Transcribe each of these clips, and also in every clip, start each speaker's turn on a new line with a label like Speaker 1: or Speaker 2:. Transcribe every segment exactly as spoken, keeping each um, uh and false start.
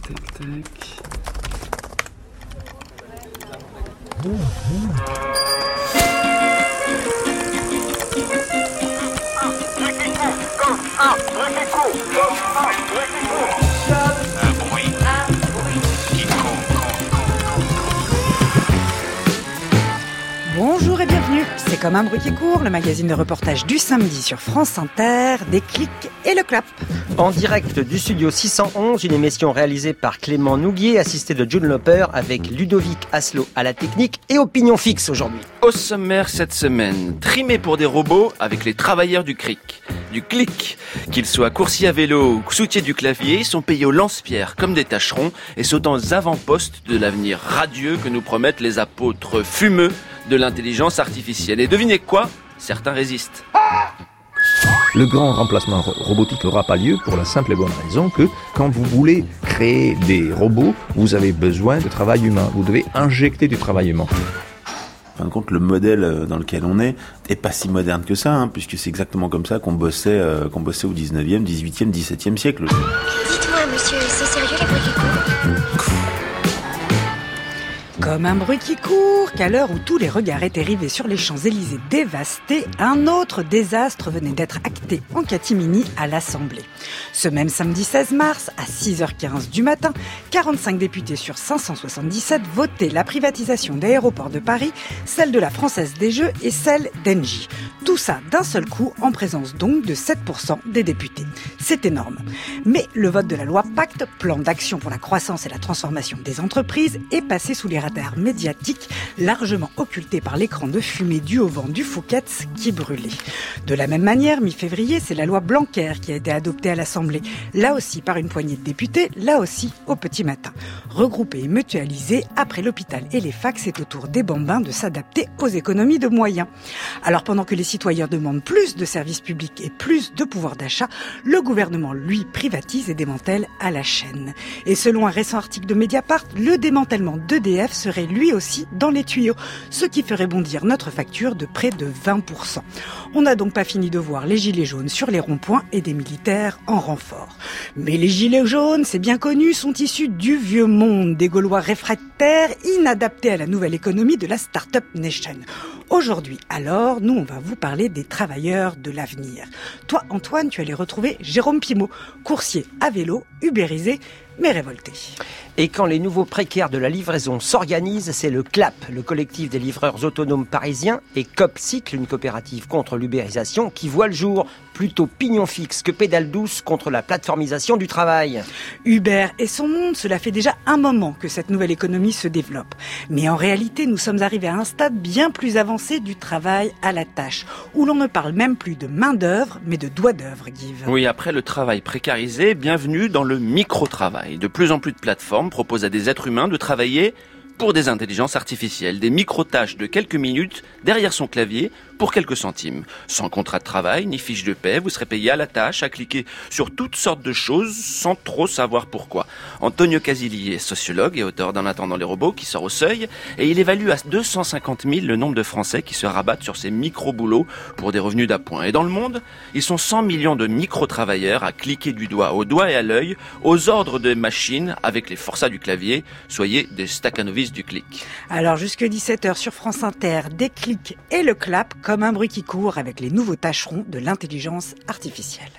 Speaker 1: tac, tac.
Speaker 2: Bonjour et bienvenue, c'est Comme un bruit qui court, le magazine de reportage du samedi sur France Inter, des clics et le clap.
Speaker 3: En direct du studio six cent onze, une émission réalisée par Clément Nouguier, assisté de June Loper, avec Ludovic Asselot à la technique et Opinion Fixe aujourd'hui.
Speaker 4: Au sommaire cette semaine, trimé pour des robots avec les travailleurs du cric, du clic. Qu'ils soient coursiers à vélo ou soutiers du clavier, ils sont payés au lance-pierre comme des tâcherons et sont aux avant-postes de l'avenir radieux que nous promettent les apôtres fumeux de l'intelligence artificielle. Et devinez quoi ? Certains résistent.
Speaker 5: Le grand remplacement robotique n'aura pas lieu pour la simple et bonne raison que quand vous voulez créer des robots, vous avez besoin de travail humain. Vous devez injecter du travail humain.
Speaker 6: En fin de compte, le modèle dans lequel on est est pas si moderne que ça, hein, puisque c'est exactement comme ça qu'on bossait, euh, qu'on bossait au dix-neuvième, dix-huitième, dix-septième siècle.
Speaker 7: Dites-moi, monsieur, c'est sérieux les bruits qui courent ?
Speaker 2: Comme un bruit qui court, qu'à l'heure où tous les regards étaient rivés sur les Champs-Élysées dévastés, un autre désastre venait d'être acté en catimini à l'Assemblée. Ce même samedi seize mars, à six heures quinze du matin, quarante-cinq députés sur cinq cent soixante-dix-sept votaient la privatisation d'Aéroports de Paris, celle de la Française des Jeux et celle d'Engie. Tout ça d'un seul coup, en présence donc de sept pour cent des députés. C'est énorme. Mais le vote de la loi Pacte, plan d'action pour la croissance et la transformation des entreprises, est passé sous les radars médiatique, largement occulté par l'écran de fumée dû au vent du Fouquet's qui brûlait. De la même manière, mi-février, c'est la loi Blanquer qui a été adoptée à l'Assemblée, là aussi par une poignée de députés, là aussi au petit matin. Regroupés et mutualisés, après l'hôpital et les facs, c'est au tour des bambins de s'adapter aux économies de moyens. Alors pendant que les citoyens demandent plus de services publics et plus de pouvoir d'achat, le gouvernement, lui, privatise et démantèle à la chaîne. Et selon un récent article de Mediapart, le démantèlement d'E D F serait lui aussi dans les tuyaux, ce qui ferait bondir notre facture de près de vingt pour cent. On n'a donc pas fini de voir les gilets jaunes sur les ronds-points et des militaires en renfort. Mais les gilets jaunes, c'est bien connu, sont issus du vieux monde, des Gaulois réfractaires, inadaptés à la nouvelle économie de la Startup Nation. Aujourd'hui, alors, nous, on va vous parler des travailleurs de l'avenir. Toi, Antoine, tu allais retrouver Jérôme Pimaud, coursier à vélo, ubérisé, mais révolté.
Speaker 3: Et quand les nouveaux précaires de la livraison s'organisent, c'est le CLAP, le collectif des livreurs autonomes parisiens, et COPCycle, une coopérative contre l'ubérisation, qui voit le jour, plutôt pignon fixe que pédale douce contre la plateformisation du travail.
Speaker 2: Uber et son monde, cela fait déjà un moment que cette nouvelle économie se développe. Mais en réalité, nous sommes arrivés à un stade bien plus avancé du travail à la tâche, où l'on ne parle même plus de main-d'œuvre, mais de doigt d'œuvre, Guive.
Speaker 4: Oui, après le travail précarisé, bienvenue dans le micro-travail. De plus en plus de plateformes proposent à des êtres humains de travailler pour des intelligences artificielles, des micro-tâches de quelques minutes derrière son clavier pour quelques centimes. Sans contrat de travail, ni fiche de paie, vous serez payé à la tâche, à cliquer sur toutes sortes de choses sans trop savoir pourquoi. Antonio Casilli est sociologue et auteur d'En attendant les robots qui sort au Seuil et il évalue à deux cent cinquante mille le nombre de Français qui se rabattent sur ces micro-boulots pour des revenus d'appoint. Et dans le monde, ils sont cent millions de micro-travailleurs à cliquer du doigt au doigt et à l'œil aux ordres des machines avec les forçats du clavier. Soyez des staccanovis du clic.
Speaker 2: Alors jusque dix-sept heures sur France Inter, des clics et le clap comme un bruit qui court avec les nouveaux tâcherons de l'intelligence artificielle.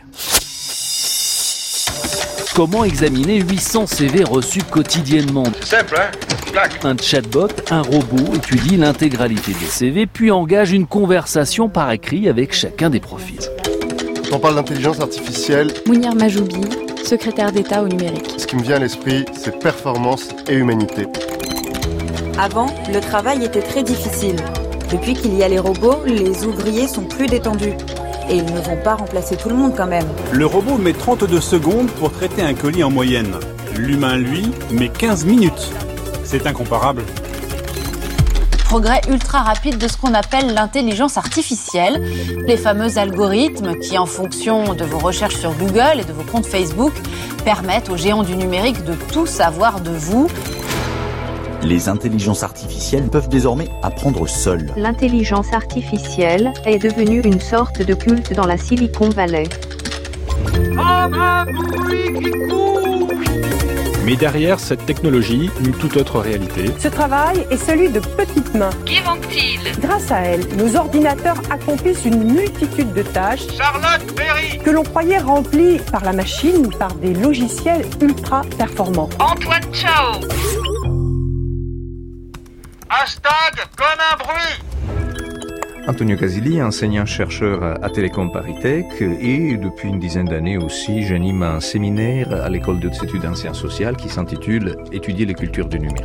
Speaker 8: Comment examiner huit cents C V reçus quotidiennement ?
Speaker 9: Simple, hein ? Clac.
Speaker 8: Un chatbot, un robot, étudie l'intégralité des C V, puis engage une conversation par écrit avec chacun des profils.
Speaker 9: Quand on parle d'intelligence artificielle,
Speaker 10: Mounir Majoubi, secrétaire d'État au numérique.
Speaker 9: Ce qui me vient à l'esprit, c'est performance et humanité.
Speaker 11: Avant, le travail était très difficile. Depuis qu'il y a les robots, les ouvriers sont plus détendus. Et ils ne vont pas remplacer tout le monde quand même.
Speaker 12: Le robot met trente-deux secondes pour traiter un colis en moyenne. L'humain, lui, met quinze minutes. C'est incomparable.
Speaker 13: Progrès ultra rapide de ce qu'on appelle l'intelligence artificielle. Les fameux algorithmes qui, en fonction de vos recherches sur Google et de vos comptes Facebook, permettent aux géants du numérique de tout savoir de vous.
Speaker 14: Les intelligences artificielles peuvent désormais apprendre seules.
Speaker 15: L'intelligence artificielle est devenue une sorte de culte dans la Silicon Valley.
Speaker 12: Mais derrière cette technologie, une toute autre réalité.
Speaker 1: Ce travail est celui de petites mains.
Speaker 16: Qu'évente-t-il ?
Speaker 1: Grâce à elles, nos ordinateurs accomplissent une multitude de tâches
Speaker 16: Charlotte Berry
Speaker 1: que l'on croyait remplies par la machine ou par des logiciels ultra performants.
Speaker 16: Antoine Chao. Hashtag comme un bruit.
Speaker 5: Antonio Casilli, enseignant-chercheur à Télécom Paris-Tech, et depuis une dizaine d'années aussi, j'anime un séminaire à l'école des études en sciences sociales qui s'intitule « Étudier les cultures du numérique ».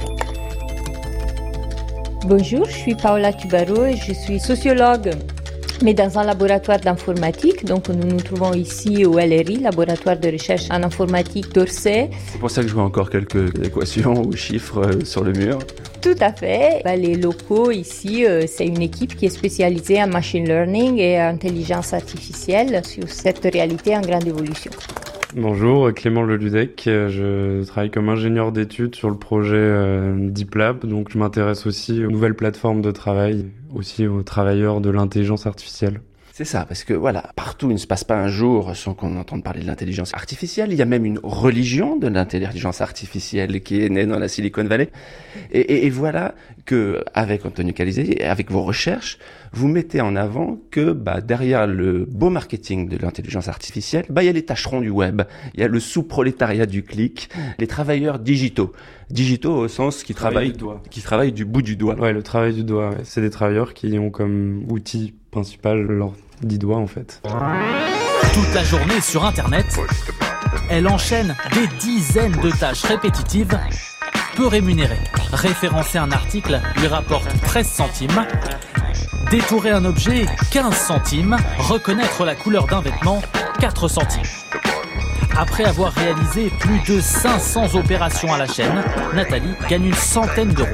Speaker 17: Bonjour, je suis Paola Tubaro et je suis sociologue, mais dans un laboratoire d'informatique. Donc nous nous trouvons ici au L R I, laboratoire de recherche en informatique d'Orsay.
Speaker 18: C'est pour ça que je vois encore quelques équations ou chiffres sur le mur.
Speaker 17: Tout à fait. Bah, les locaux ici, euh, c'est une équipe qui est spécialisée en machine learning et intelligence artificielle sur cette réalité en grande évolution.
Speaker 19: Bonjour, Clément Leludec, je travaille comme ingénieur d'études sur le projet euh, Deep Lab, donc je m'intéresse aussi aux nouvelles plateformes de travail, aussi aux travailleurs de l'intelligence artificielle.
Speaker 4: C'est ça, parce que voilà, partout il ne se passe pas un jour sans qu'on entende parler de l'intelligence artificielle. Il y a même une religion de l'intelligence artificielle qui est née dans la Silicon Valley. Et, et, et voilà que, avec Antonio Casilli, avec vos recherches, vous mettez en avant que bah, derrière le beau marketing de l'intelligence artificielle, bah, il y a les tâcherons du web, il y a le sous-prolétariat du clic, les travailleurs digitaux. Digitaux au sens qui travaillent, qui travaillent du bout du doigt.
Speaker 19: Ouais, le travail du doigt. Ouais. C'est des travailleurs qui ont comme outil principal leur dix doigts en fait.
Speaker 20: Toute la journée sur Internet, elle enchaîne des dizaines de tâches répétitives, peu rémunérées. Référencer un article lui rapporte treize centimes, détourer un objet quinze centimes, reconnaître la couleur d'un vêtement quatre centimes. Après avoir réalisé plus de cinq cents opérations à la chaîne, Nathalie gagne une centaine d'euros.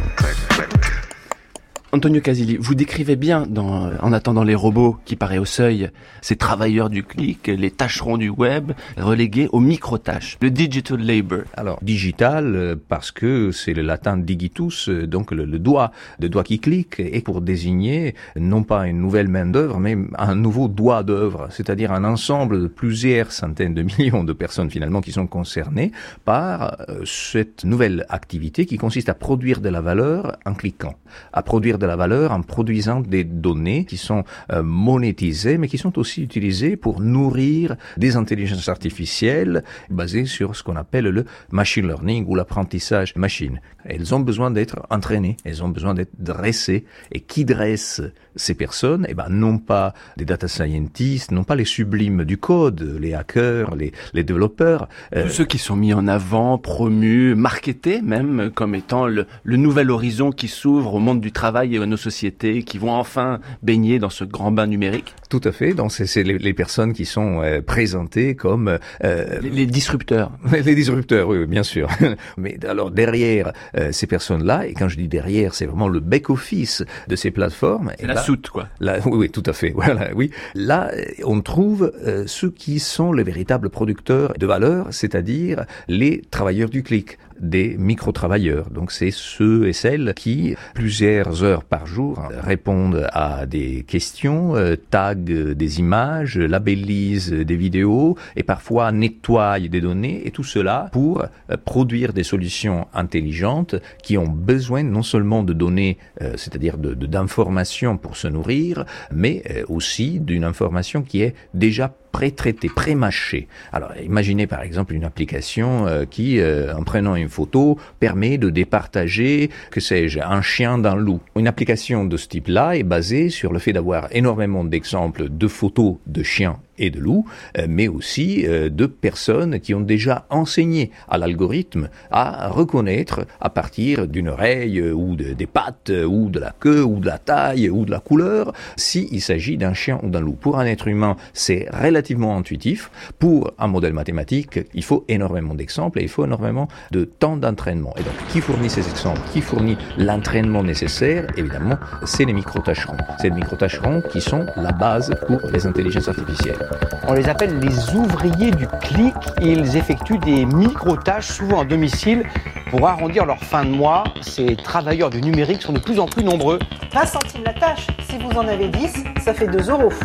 Speaker 4: Antonio Casilli, vous décrivez bien, dans, en attendant les robots qui paraît au seuil, ces travailleurs du clic, les tâcherons du web, relégués aux micro-tâches, le digital labor.
Speaker 5: Alors, digital, parce que c'est le latin digitus, donc le, le doigt, le doigt qui clique, et pour désigner non pas une nouvelle main d'œuvre, mais un nouveau doigt d'œuvre, c'est-à-dire un ensemble de plusieurs centaines de millions de personnes finalement qui sont concernées par cette nouvelle activité qui consiste à produire de la valeur en cliquant, à produire de la valeur en produisant des données qui sont euh, monétisées, mais qui sont aussi utilisées pour nourrir des intelligences artificielles basées sur ce qu'on appelle le machine learning ou l'apprentissage machine. Elles ont besoin d'être entraînées, elles ont besoin d'être dressées. Et qui dresse ces personnes? Eh ben, non pas des data scientists, non pas les sublimes du code, les hackers, les, les développeurs.
Speaker 4: Euh... Tous ceux qui sont mis en avant, promus, marketés même comme étant le, le nouvel horizon qui s'ouvre au monde du travail et à nos sociétés, qui vont enfin baigner dans ce grand bain numérique.
Speaker 5: Tout à fait. Donc c'est, c'est les, les personnes qui sont euh, présentées comme
Speaker 4: euh, les, les disrupteurs.
Speaker 5: Les disrupteurs, oui, bien sûr. Mais alors derrière euh, ces personnes-là, et quand je dis derrière, c'est vraiment le back-office de ces plateformes.
Speaker 4: C'est la là, soute, quoi.
Speaker 5: Là, oui, oui, tout à fait. Voilà, oui. Là, on trouve euh, ceux qui sont les véritables producteurs de valeur, c'est-à-dire les travailleurs du clic, des micro-travailleurs. Donc c'est ceux et celles qui, plusieurs heures par jour, répondent à des questions, euh, taguent des images, labellisent des vidéos et parfois nettoient des données, et tout cela pour euh, produire des solutions intelligentes qui ont besoin non seulement de données, euh, c'est-à-dire de, de, d'informations pour se nourrir, mais euh, aussi d'une information qui est déjà pré-traité, pré-mâché. Alors, imaginez par exemple une application euh, qui, euh, en prenant une photo, permet de départager, que sais-je, un chien d'un loup. Une application de ce type-là est basée sur le fait d'avoir énormément d'exemples de photos de chiens et de loups, euh, mais aussi euh, de personnes qui ont déjà enseigné à l'algorithme à reconnaître à partir d'une oreille euh, ou de, des pattes euh, ou de la queue ou de la taille ou de la couleur s'il s'agit d'un chien ou d'un loup. Pour un être humain, c'est relativement intuitif. Pour un modèle mathématique, il faut énormément d'exemples et il faut énormément de temps d'entraînement. Et donc, qui fournit ces exemples? Qui fournit l'entraînement nécessaire? Évidemment, c'est les micro-tâcherons. C'est les micro-tâcherons qui sont la base pour les intelligences artificielles.
Speaker 3: On les appelle les ouvriers du clic. Ils effectuent des micro-tâches, souvent à domicile, pour arrondir leur fin de mois. Ces travailleurs du numérique sont de plus en plus nombreux.
Speaker 1: vingt centimes la tâche. Si vous en avez dix, ça fait deux euros.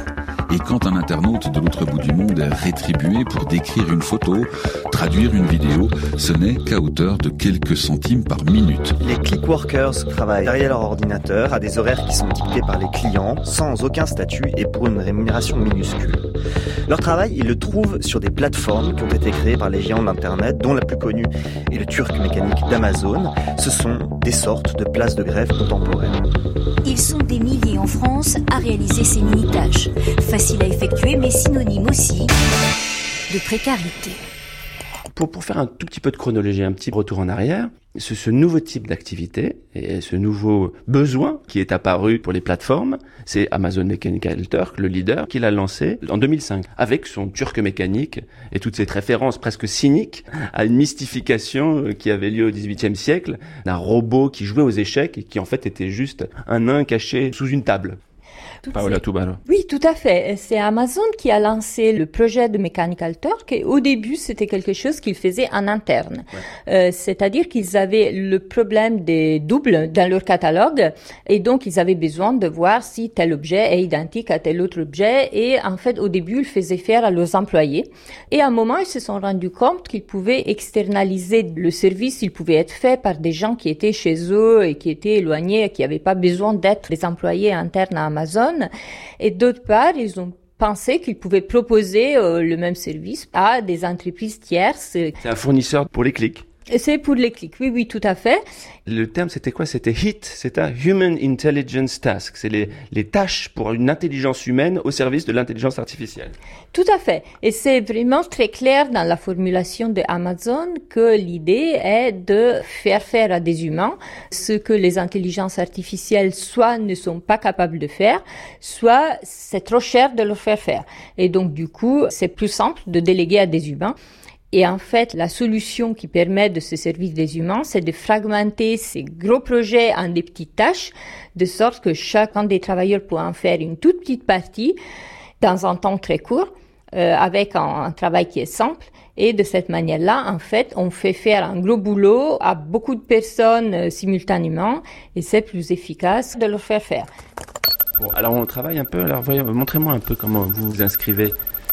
Speaker 21: Et quand un internaute de l'autre bout du monde est rétribué pour décrire une photo, traduire une vidéo, ce n'est qu'à hauteur de quelques centimes par minute.
Speaker 22: Les clickworkers travaillent derrière leur ordinateur à des horaires qui sont dictés par les clients, sans aucun statut et pour une rémunération minuscule. Leur travail, ils le trouvent sur des plateformes qui ont été créées par les géants d'Internet, dont la plus connue est le turc mécanique d'Amazon. Ce sont des sortes de places de grève contemporaines.
Speaker 7: Ils sont des milliers en France à réaliser ces mini-tâches. Facile à effectuer, mais synonyme aussi de précarité.
Speaker 4: Pour, pour faire un tout petit peu de chronologie, un petit retour en arrière, ce, ce nouveau type d'activité et ce nouveau besoin qui est apparu pour les plateformes, c'est Amazon Mechanical Turk, le leader, qui l'a lancé en deux mille cinq, avec son turc mécanique et toute cette référence presque cynique à une mystification qui avait lieu au dix-huitième siècle, d'un robot qui jouait aux échecs et qui en fait était juste un nain caché sous une table. Paola Tubaro.
Speaker 17: Oui, tout à fait. C'est Amazon qui a lancé le projet de Mechanical Turk et au début, c'était quelque chose qu'ils faisaient en interne. Ouais. Euh, c'est-à-dire qu'ils avaient le problème des doubles dans leur catalogue et donc ils avaient besoin de voir si tel objet est identique à tel autre objet et en fait, au début, ils faisaient faire à leurs employés et à un moment, ils se sont rendus compte qu'ils pouvaient externaliser le service, il pouvait être fait par des gens qui étaient chez eux et qui étaient éloignés et qui n'avaient pas besoin d'être des employés internes à Amazon. Et d'autre part, ils ont pensé qu'ils pouvaient proposer euh, le même service à des entreprises tierces.
Speaker 4: C'est un fournisseur pour les clics.
Speaker 17: Et c'est pour les clics, oui, oui, tout à fait.
Speaker 4: Le terme, c'était quoi? C'était H I T, c'est un Human Intelligence Task. C'est les, les tâches pour une intelligence humaine au service de l'intelligence artificielle.
Speaker 17: Tout à fait. Et c'est vraiment très clair dans la formulation de Amazon que l'idée est de faire faire à des humains ce que les intelligences artificielles soit ne sont pas capables de faire, soit c'est trop cher de leur faire faire. Et donc, du coup, c'est plus simple de déléguer à des humains. Et en fait, la solution qui permet de se servir des humains, c'est de fragmenter ces gros projets en des petites tâches, de sorte que chacun des travailleurs peut en faire une toute petite partie dans un temps très court, euh, avec un, un travail qui est simple. Et de cette manière-là, en fait, on fait faire un gros boulot à beaucoup de personnes euh, simultanément, et c'est plus efficace de leur faire faire.
Speaker 4: Bon, alors on travaille un peu. Alors voyons, montrez-moi un peu comment vous vous inscrivez.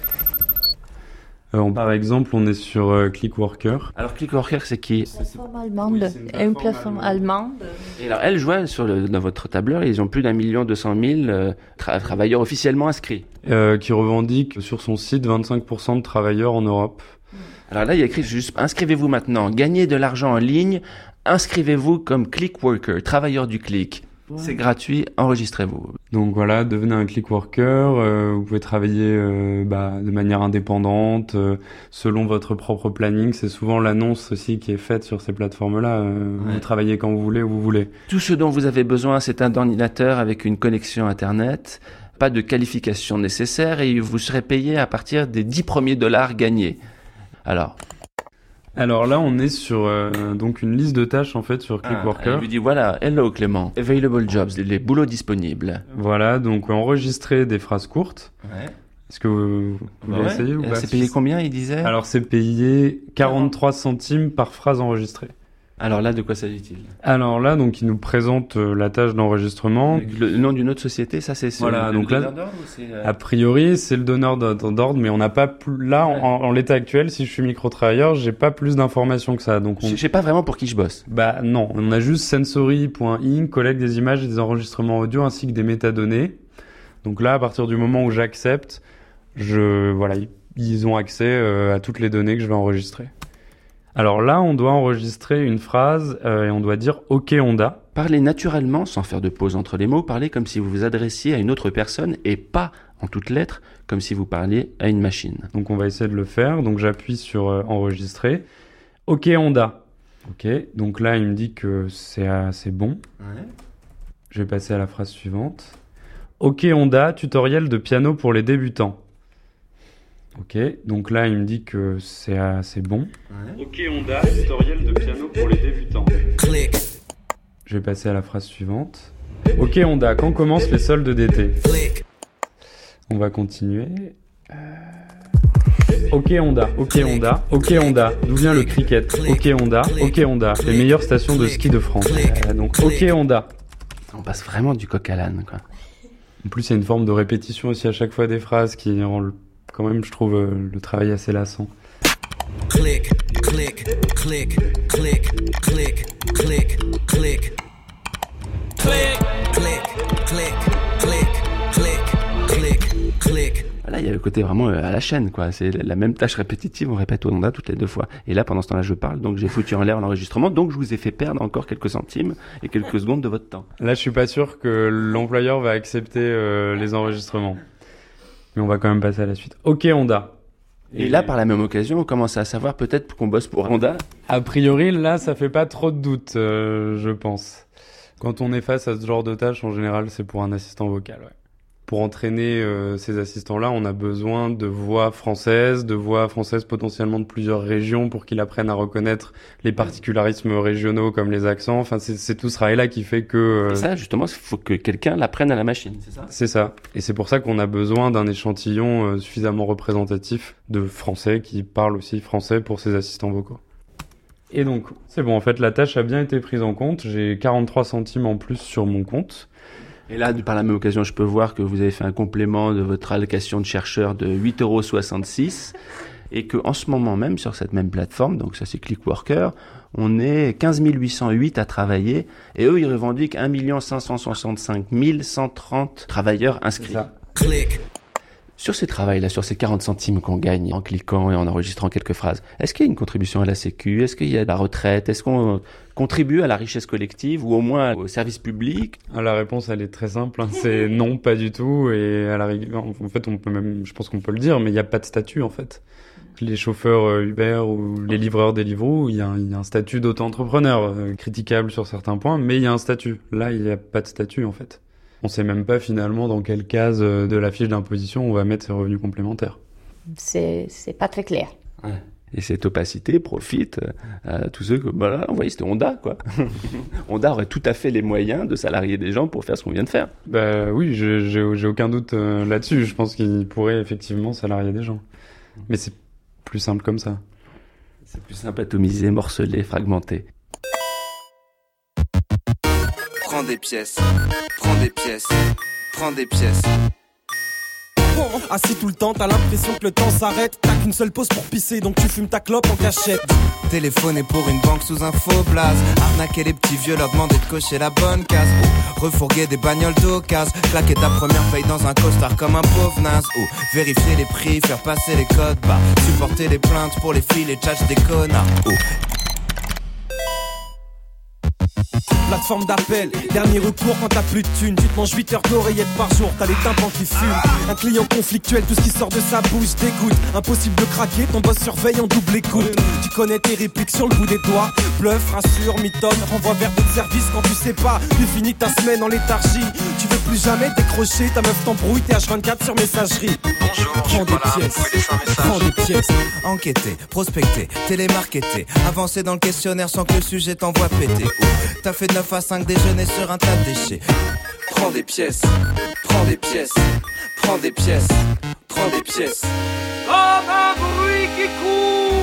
Speaker 19: Euh, par exemple, on est sur euh, Clickworker.
Speaker 4: Alors Clickworker, c'est qui?
Speaker 17: Une plateforme allemande. Oui, une, plateforme une plateforme allemande.
Speaker 4: Et alors, elle joue sur le, dans votre tableur, ils ont plus d'un million deux cent mille euh, tra- travailleurs officiellement inscrits.
Speaker 19: Euh, qui revendique sur son site vingt-cinq pour cent de travailleurs en Europe.
Speaker 4: Alors là, il y a écrit juste, inscrivez-vous maintenant, gagnez de l'argent en ligne, inscrivez-vous comme Clickworker, travailleur du clic. C'est gratuit, enregistrez-vous.
Speaker 19: Donc voilà, devenez un clickworker, euh, vous pouvez travailler euh, bah, de manière indépendante, euh, selon votre propre planning. C'est souvent l'annonce aussi qui est faite sur ces plateformes-là. Euh, ouais. Vous travaillez quand vous voulez, où vous voulez.
Speaker 4: Tout ce dont vous avez besoin, c'est un ordinateur avec une connexion Internet, pas de qualification nécessaire et vous serez payé à partir des dix premiers dollars gagnés. Alors...
Speaker 19: Alors là, on est sur euh, donc une liste de tâches en fait sur Clickworker.
Speaker 4: Ah, il lui dit voilà, hello Clément, available jobs, les boulots disponibles.
Speaker 19: Voilà, donc enregistrer des phrases courtes.
Speaker 4: Ouais.
Speaker 19: Est-ce que vous, vous
Speaker 4: ouais.
Speaker 19: essayez ou pas?
Speaker 4: C'est payé combien, il disait?
Speaker 19: Alors c'est payé quarante-trois centimes par phrase enregistrée.
Speaker 4: Alors là, de quoi s'agit-il?
Speaker 19: Alors là, donc il nous présente euh, la tâche d'enregistrement.
Speaker 4: Le, le nom d'une autre société, ça c'est
Speaker 19: voilà,
Speaker 4: le,
Speaker 19: donc
Speaker 4: le
Speaker 19: là,
Speaker 4: donneur d'ordre ou c'est euh...
Speaker 19: a priori c'est le donneur d'ordre, mais on n'a pas plus là ouais. en, en l'état actuel. Si je suis micro-travailleur, j'ai pas plus d'informations que ça. Donc on...
Speaker 4: je sais pas vraiment pour qui je bosse.
Speaker 19: Bah non, on a juste sensory point inc collecte des images et des enregistrements audio ainsi que des métadonnées. Donc là, à partir du moment où j'accepte, je voilà, ils ont accès euh, à toutes les données que je vais enregistrer. Alors là, on doit enregistrer une phrase euh, et on doit dire « Ok Honda ».
Speaker 4: Parlez naturellement, sans faire de pause entre les mots. Parlez comme si vous vous adressiez à une autre personne et pas en toutes lettres, comme si vous parliez à une machine.
Speaker 19: Donc on va essayer de le faire. Donc j'appuie sur euh, « Enregistrer ». « Ok Honda ». Ok, donc là, il me dit que c'est assez bon.
Speaker 4: Ouais.
Speaker 19: Je vais passer à la phrase suivante. « Ok Honda, tutoriel de piano pour les débutants ». Ok, donc là il me dit que c'est assez bon.
Speaker 4: Ouais.
Speaker 19: Ok Honda, tutoriel de piano pour les débutants. Click. Je vais passer à la phrase suivante. Ok Honda, quand commencent les soldes d'été? Click. On va continuer. Euh... Ok Honda, ok Honda, ok Honda, d'où vient le cricket? Ok Honda, ok Honda, les meilleures stations de ski de France. Euh, donc ok Honda.
Speaker 4: On passe vraiment du coq à l'âne, quoi.
Speaker 19: En plus, il y a une forme de répétition aussi à chaque fois des phrases qui rend le, quand même, je trouve, le travail assez lassant.
Speaker 2: Clic, clic, clic, clic, clic, clic, clic. Clic, clic, clic, clic, clic, clic, clic.
Speaker 18: Là, il y a le côté vraiment à la chaîne, quoi. C'est la même tâche répétitive, on répète au Honda toutes les deux fois. Et là, pendant ce temps-là, je parle, donc j'ai foutu en l'air l'enregistrement, donc je vous ai fait perdre encore quelques centimes et quelques secondes de votre temps.
Speaker 19: Là, je suis pas sûr que l'employeur va accepter euh, les enregistrements. Mais on va quand même passer à la suite. Ok, Honda.
Speaker 18: Et là, par la même occasion, on commence à savoir peut-être qu'on bosse pour Honda.
Speaker 19: A priori, là, ça fait pas trop de doute, euh, je pense. Quand on est face à ce genre de tâches, en général, c'est pour un assistant vocal, ouais. Pour entraîner euh, ces assistants-là, on a besoin de voix françaises, de voix françaises potentiellement de plusieurs régions pour qu'ils apprennent à reconnaître les particularismes régionaux comme les accents. Enfin, c'est, c'est tout ce travail-là qui fait que... Euh...
Speaker 18: Et ça, justement, il faut que quelqu'un l'apprenne à la machine, c'est ça ?
Speaker 19: C'est ça. Et c'est pour ça qu'on a besoin d'un échantillon euh, suffisamment représentatif de Français qui parlent aussi français pour ces assistants vocaux. Et donc, c'est bon, en fait, la tâche a bien été prise en compte. J'ai quarante-trois centimes en plus sur mon compte.
Speaker 18: Et là, par la même occasion, je peux voir que vous avez fait un complément de votre allocation de chercheur de huit euros soixante-six et que en ce moment même, sur cette même plateforme, donc ça c'est Clickworker, on est quinze mille huit cent huit à travailler et eux, ils revendiquent un million cinq cent soixante-cinq mille cent trente travailleurs inscrits.
Speaker 2: Clic.
Speaker 18: Sur ces travails-là, sur ces quarante centimes qu'on gagne en cliquant et en enregistrant quelques phrases, est-ce qu'il y a une contribution à la Sécu ? Est-ce qu'il y a de la retraite ? Est-ce qu'on contribue à la richesse collective ou au moins au service public ?
Speaker 19: La réponse, elle est très simple. Hein. C'est non, pas du tout. Et à la rigueur, en fait, on peut même, je pense qu'on peut le dire, mais il n'y a pas de statut, en fait. Les chauffeurs Uber ou les livreurs Deliveroo, il y a un, il y a un statut d'auto-entrepreneur, euh, critiquable sur certains points, mais il y a un statut. Là, il n'y a pas de statut, en fait. On sait même pas finalement dans quelle case de la fiche d'imposition on va mettre ses revenus complémentaires.
Speaker 17: C'est, c'est pas très clair.
Speaker 18: Ouais. Et cette opacité profite à tous ceux que, bah là, vous voyez, c'était Honda, quoi. Honda aurait tout à fait les moyens de salarier des gens pour faire ce qu'on vient de faire.
Speaker 19: Bah oui, j'ai, j'ai, j'ai aucun doute euh, là-dessus. Je pense qu'il pourrait effectivement salarier des gens. Mais c'est plus simple comme ça.
Speaker 18: C'est plus simple atomisé, morcelé, fragmenté.
Speaker 2: Prends des pièces, prends des pièces, prends des pièces.
Speaker 6: Assis tout le temps, t'as l'impression que le temps s'arrête. T'as qu'une seule pause pour pisser, donc tu fumes ta clope en cachette.
Speaker 2: Téléphoner pour une banque sous un faux blaze. Arnaquer les petits vieux, leur demander de cocher la bonne case. Ou refourguer des bagnoles d'occasion. Claquer ta première paye dans un costard comme un pauvre naze. Ou vérifier les prix, faire passer les codes barres. Supporter les plaintes pour les filles, les tchatchs des connards. Ou
Speaker 6: plateforme d'appel, dernier recours quand t'as plus de thunes. Tu te manges huit heures d'oreillettes par jour, t'as les tympans qui fument. Un client conflictuel, tout ce qui sort de sa bouche dégoûte. Impossible de craquer, ton boss surveille en double écoute. Tu connais tes répliques sur le bout des doigts. Bluff, rassure, mitonne, renvoie vers d'autres services quand tu sais pas. Tu finis ta semaine en léthargie. Tu veux plus jamais décrocher, ta meuf t'embrouille, t'es H vingt-quatre sur messagerie.
Speaker 2: Bonjour,
Speaker 6: prends des pièces, prends des pièces.
Speaker 2: Enquêter, prospecter, télémarketer. Avancer dans le questionnaire sans que le sujet t'envoie péter. Ou t'as fait neuf à cinq déjeuners sur un tas de déchets. Prends des pièces, prends des pièces, prends des pièces, prends des pièces.
Speaker 16: Comme un bruit qui court.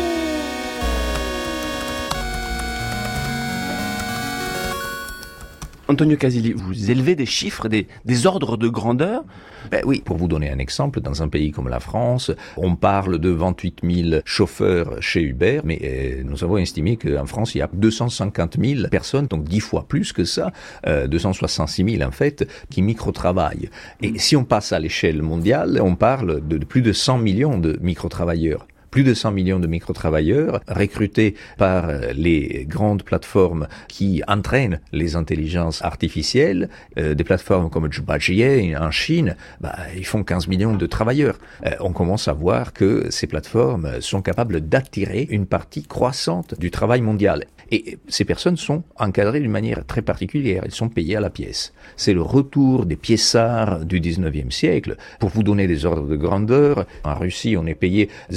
Speaker 18: Antonio Casilli, vous élevez des chiffres, des, des ordres de grandeur.
Speaker 5: Ben oui, pour vous donner un exemple, dans un pays comme la France, on parle de vingt-huit mille chauffeurs chez Uber, mais euh, nous avons estimé qu'en France, il y a deux cent cinquante mille personnes, donc dix fois plus que ça, euh, deux cent soixante-six mille en fait, qui micro-travaillent. Et si on passe à l'échelle mondiale, on parle de, de plus de cent millions de micro-travailleurs. Plus de cent millions de micro-travailleurs recrutés par les grandes plateformes qui entraînent les intelligences artificielles. Euh, des plateformes comme Zhubajie en Chine, bah, ils font quinze millions de travailleurs. Euh, on commence à voir que ces plateformes sont capables d'attirer une partie croissante du travail mondial. Et ces personnes sont encadrées d'une manière très particulière. Elles sont payées à la pièce. C'est le retour des piéçards du dix-neuvième siècle. Pour vous donner des ordres de grandeur, en Russie, on est payé zéro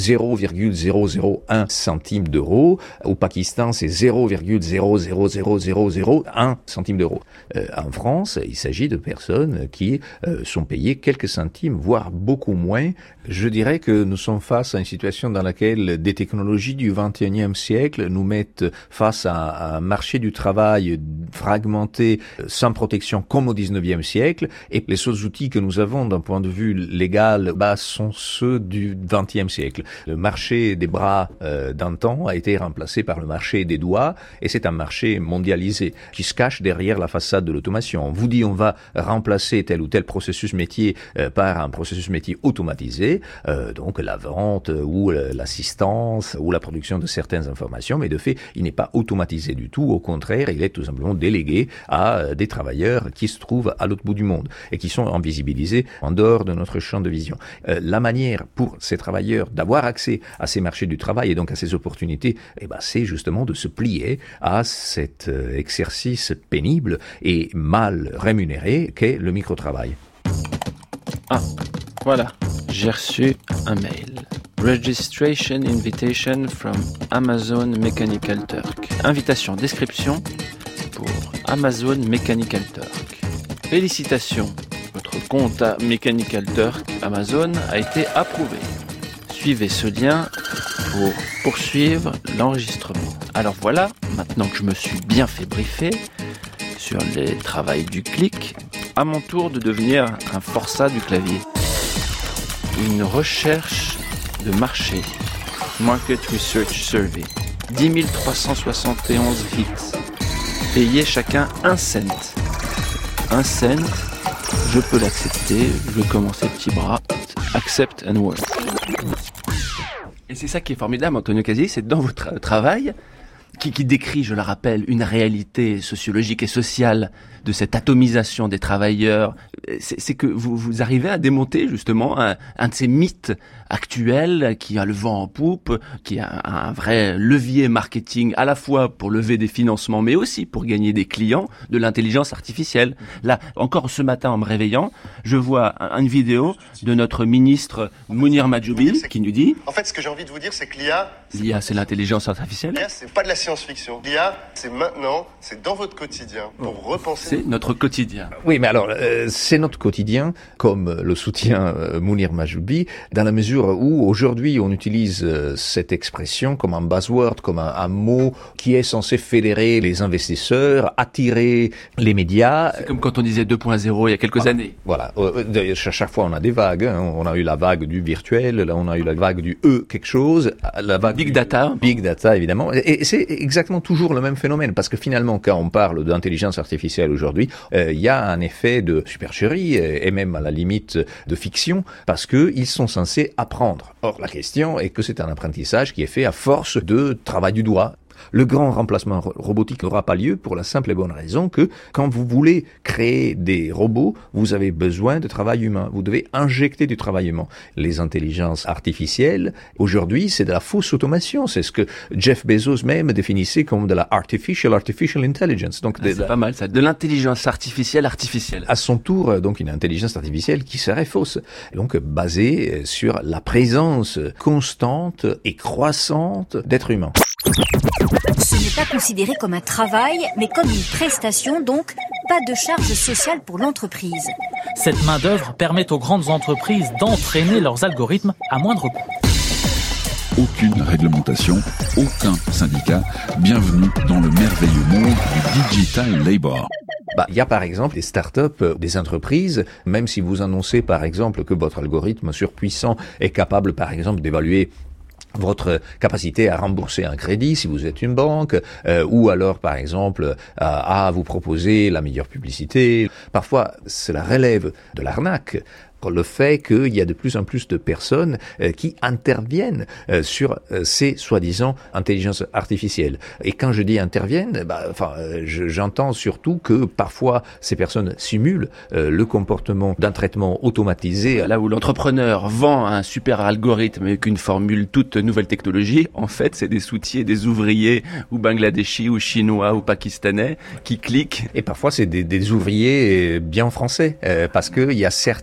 Speaker 5: virgule zéro zéro un centime d'euro. Au Pakistan, c'est zéro virgule zéro zéro zéro zéro zéro un centime d'euro. Euh, en France, il s'agit de personnes qui euh, sont payées quelques centimes, voire beaucoup moins. Je dirais que nous sommes face à une situation dans laquelle des technologies du vingt et unième siècle nous mettent face à, à un marché du travail fragmenté, sans protection, comme au dix-neuvième siècle, et les seuls outils que nous avons d'un point de vue légal bah, sont ceux du vingtième siècle. Le marché des bras euh, d'antan a été remplacé par le marché des doigts, et c'est un marché mondialisé qui se cache derrière la façade de l'automation. On vous dit on va remplacer tel ou tel processus métier euh, par un processus métier automatisé, euh, donc la vente euh, ou l'assistance ou la production de certaines informations, mais de fait, il n'est pas automatisé du tout. Au contraire, il est tout simplement délégué à euh, des travailleurs qui se trouvent à l'autre bout du monde et qui sont invisibilisés en dehors de notre champ de vision. Euh, la manière pour ces travailleurs d'avoir accès à ces marchés du travail et donc à ces opportunités, eh ben, c'est justement de se plier à cet euh, exercice pénible et mal rémunéré qu'est le microtravail.
Speaker 18: Ah, voilà, j'ai reçu un mail. Registration invitation from Amazon Mechanical Turk. Invitation, description pour Amazon Mechanical Turk. Félicitations, votre compte à Mechanical Turk Amazon a été approuvé. Suivez ce lien pour poursuivre l'enregistrement. Alors voilà, maintenant que je me suis bien fait briefer sur les travails du clic, à mon tour de devenir un forçat du clavier. Une recherche de marché, Market Research Survey, dix mille trois cent soixante et onze hits, payez chacun un cent. Un cent, je peux l'accepter, je commence les petits bras, accept and work. Et c'est ça qui est formidable, Antonio Casieri, c'est dans votre travail, qui, qui décrit, je le rappelle, une réalité sociologique et sociale de cette atomisation des travailleurs, c'est, c'est que vous, vous arrivez à démonter justement un, un de ces mythes actuels qui a le vent en poupe, qui a un, un vrai levier marketing à la fois pour lever des financements mais aussi pour gagner des clients, de l'intelligence artificielle. Là, encore ce matin en me réveillant, je vois une vidéo de notre ministre Mounir Mahjoubi qui nous dit...
Speaker 9: En fait, ce que j'ai envie de vous dire, c'est que l'I A...
Speaker 18: L'I A, c'est l'intelligence artificielle.
Speaker 9: L'I A, c'est pas de la science-fiction. L'I A, c'est maintenant, c'est dans votre quotidien, pour repenser...
Speaker 18: C'est notre quotidien.
Speaker 5: Oui, mais alors, euh, c'est notre quotidien, comme le soutient euh, Mounir Mahjoubi, dans la mesure où aujourd'hui on utilise euh, cette expression comme un buzzword, comme un, un mot qui est censé fédérer les investisseurs, attirer les médias.
Speaker 18: C'est comme quand on disait deux point zéro il y a quelques
Speaker 5: ah,
Speaker 18: années.
Speaker 5: Voilà, euh, chaque fois on a des vagues, hein. On a eu la vague du virtuel, là on a eu la vague du E quelque chose, la vague
Speaker 18: Big Data.
Speaker 5: Big Data, évidemment. Et, et c'est exactement toujours le même phénomène, parce que finalement quand on parle d'intelligence artificielle aujourd'hui, il euh, y a un effet de supercherie et même à la limite de fiction, parce que ils sont censés apprendre. Or, la question est que c'est un apprentissage qui est fait à force de travail du doigt. Le grand remplacement robotique n'aura pas lieu pour la simple et bonne raison que quand vous voulez créer des robots, vous avez besoin de travail humain. Vous devez injecter du travail humain. Les intelligences artificielles, aujourd'hui, c'est de la fausse automation. C'est ce que Jeff Bezos même définissait comme de la artificial artificial intelligence. Donc,
Speaker 18: ah, c'est
Speaker 5: la...
Speaker 18: pas mal ça, de l'intelligence artificielle artificielle.
Speaker 5: À son tour, donc une intelligence artificielle qui serait fausse. Donc basée sur la présence constante et croissante d'êtres humains.
Speaker 7: Ce n'est pas considéré comme un travail, mais comme une prestation, donc pas de charge sociale pour l'entreprise.
Speaker 20: Cette main-d'œuvre permet aux grandes entreprises d'entraîner leurs algorithmes à moindre coût.
Speaker 21: Aucune réglementation, aucun syndicat. Bienvenue dans le merveilleux monde du digital labor.
Speaker 5: Bah, il y a par exemple des startups, des entreprises, même si vous annoncez par exemple que votre algorithme surpuissant est capable par exemple d'évaluer votre capacité à rembourser un crédit si vous êtes une banque, euh, ou alors par exemple à, à vous proposer la meilleure publicité. Parfois, cela relève de l'arnaque. Le fait qu'il y a de plus en plus de personnes euh, qui interviennent euh, sur euh, ces soi-disant intelligences artificielles. Et quand je dis interviennent, bah, enfin, euh, je, j'entends surtout que parfois ces personnes simulent euh, le comportement d'un traitement automatisé.
Speaker 18: Là où l'entrepreneur vend un super algorithme avec une formule toute nouvelle technologie, en fait, c'est des soutiers, des ouvriers, ou bangladeshis, ou chinois, ou pakistanais, qui cliquent.
Speaker 5: Et parfois, c'est des, des ouvriers bien français, euh, parce qu'il y a certaines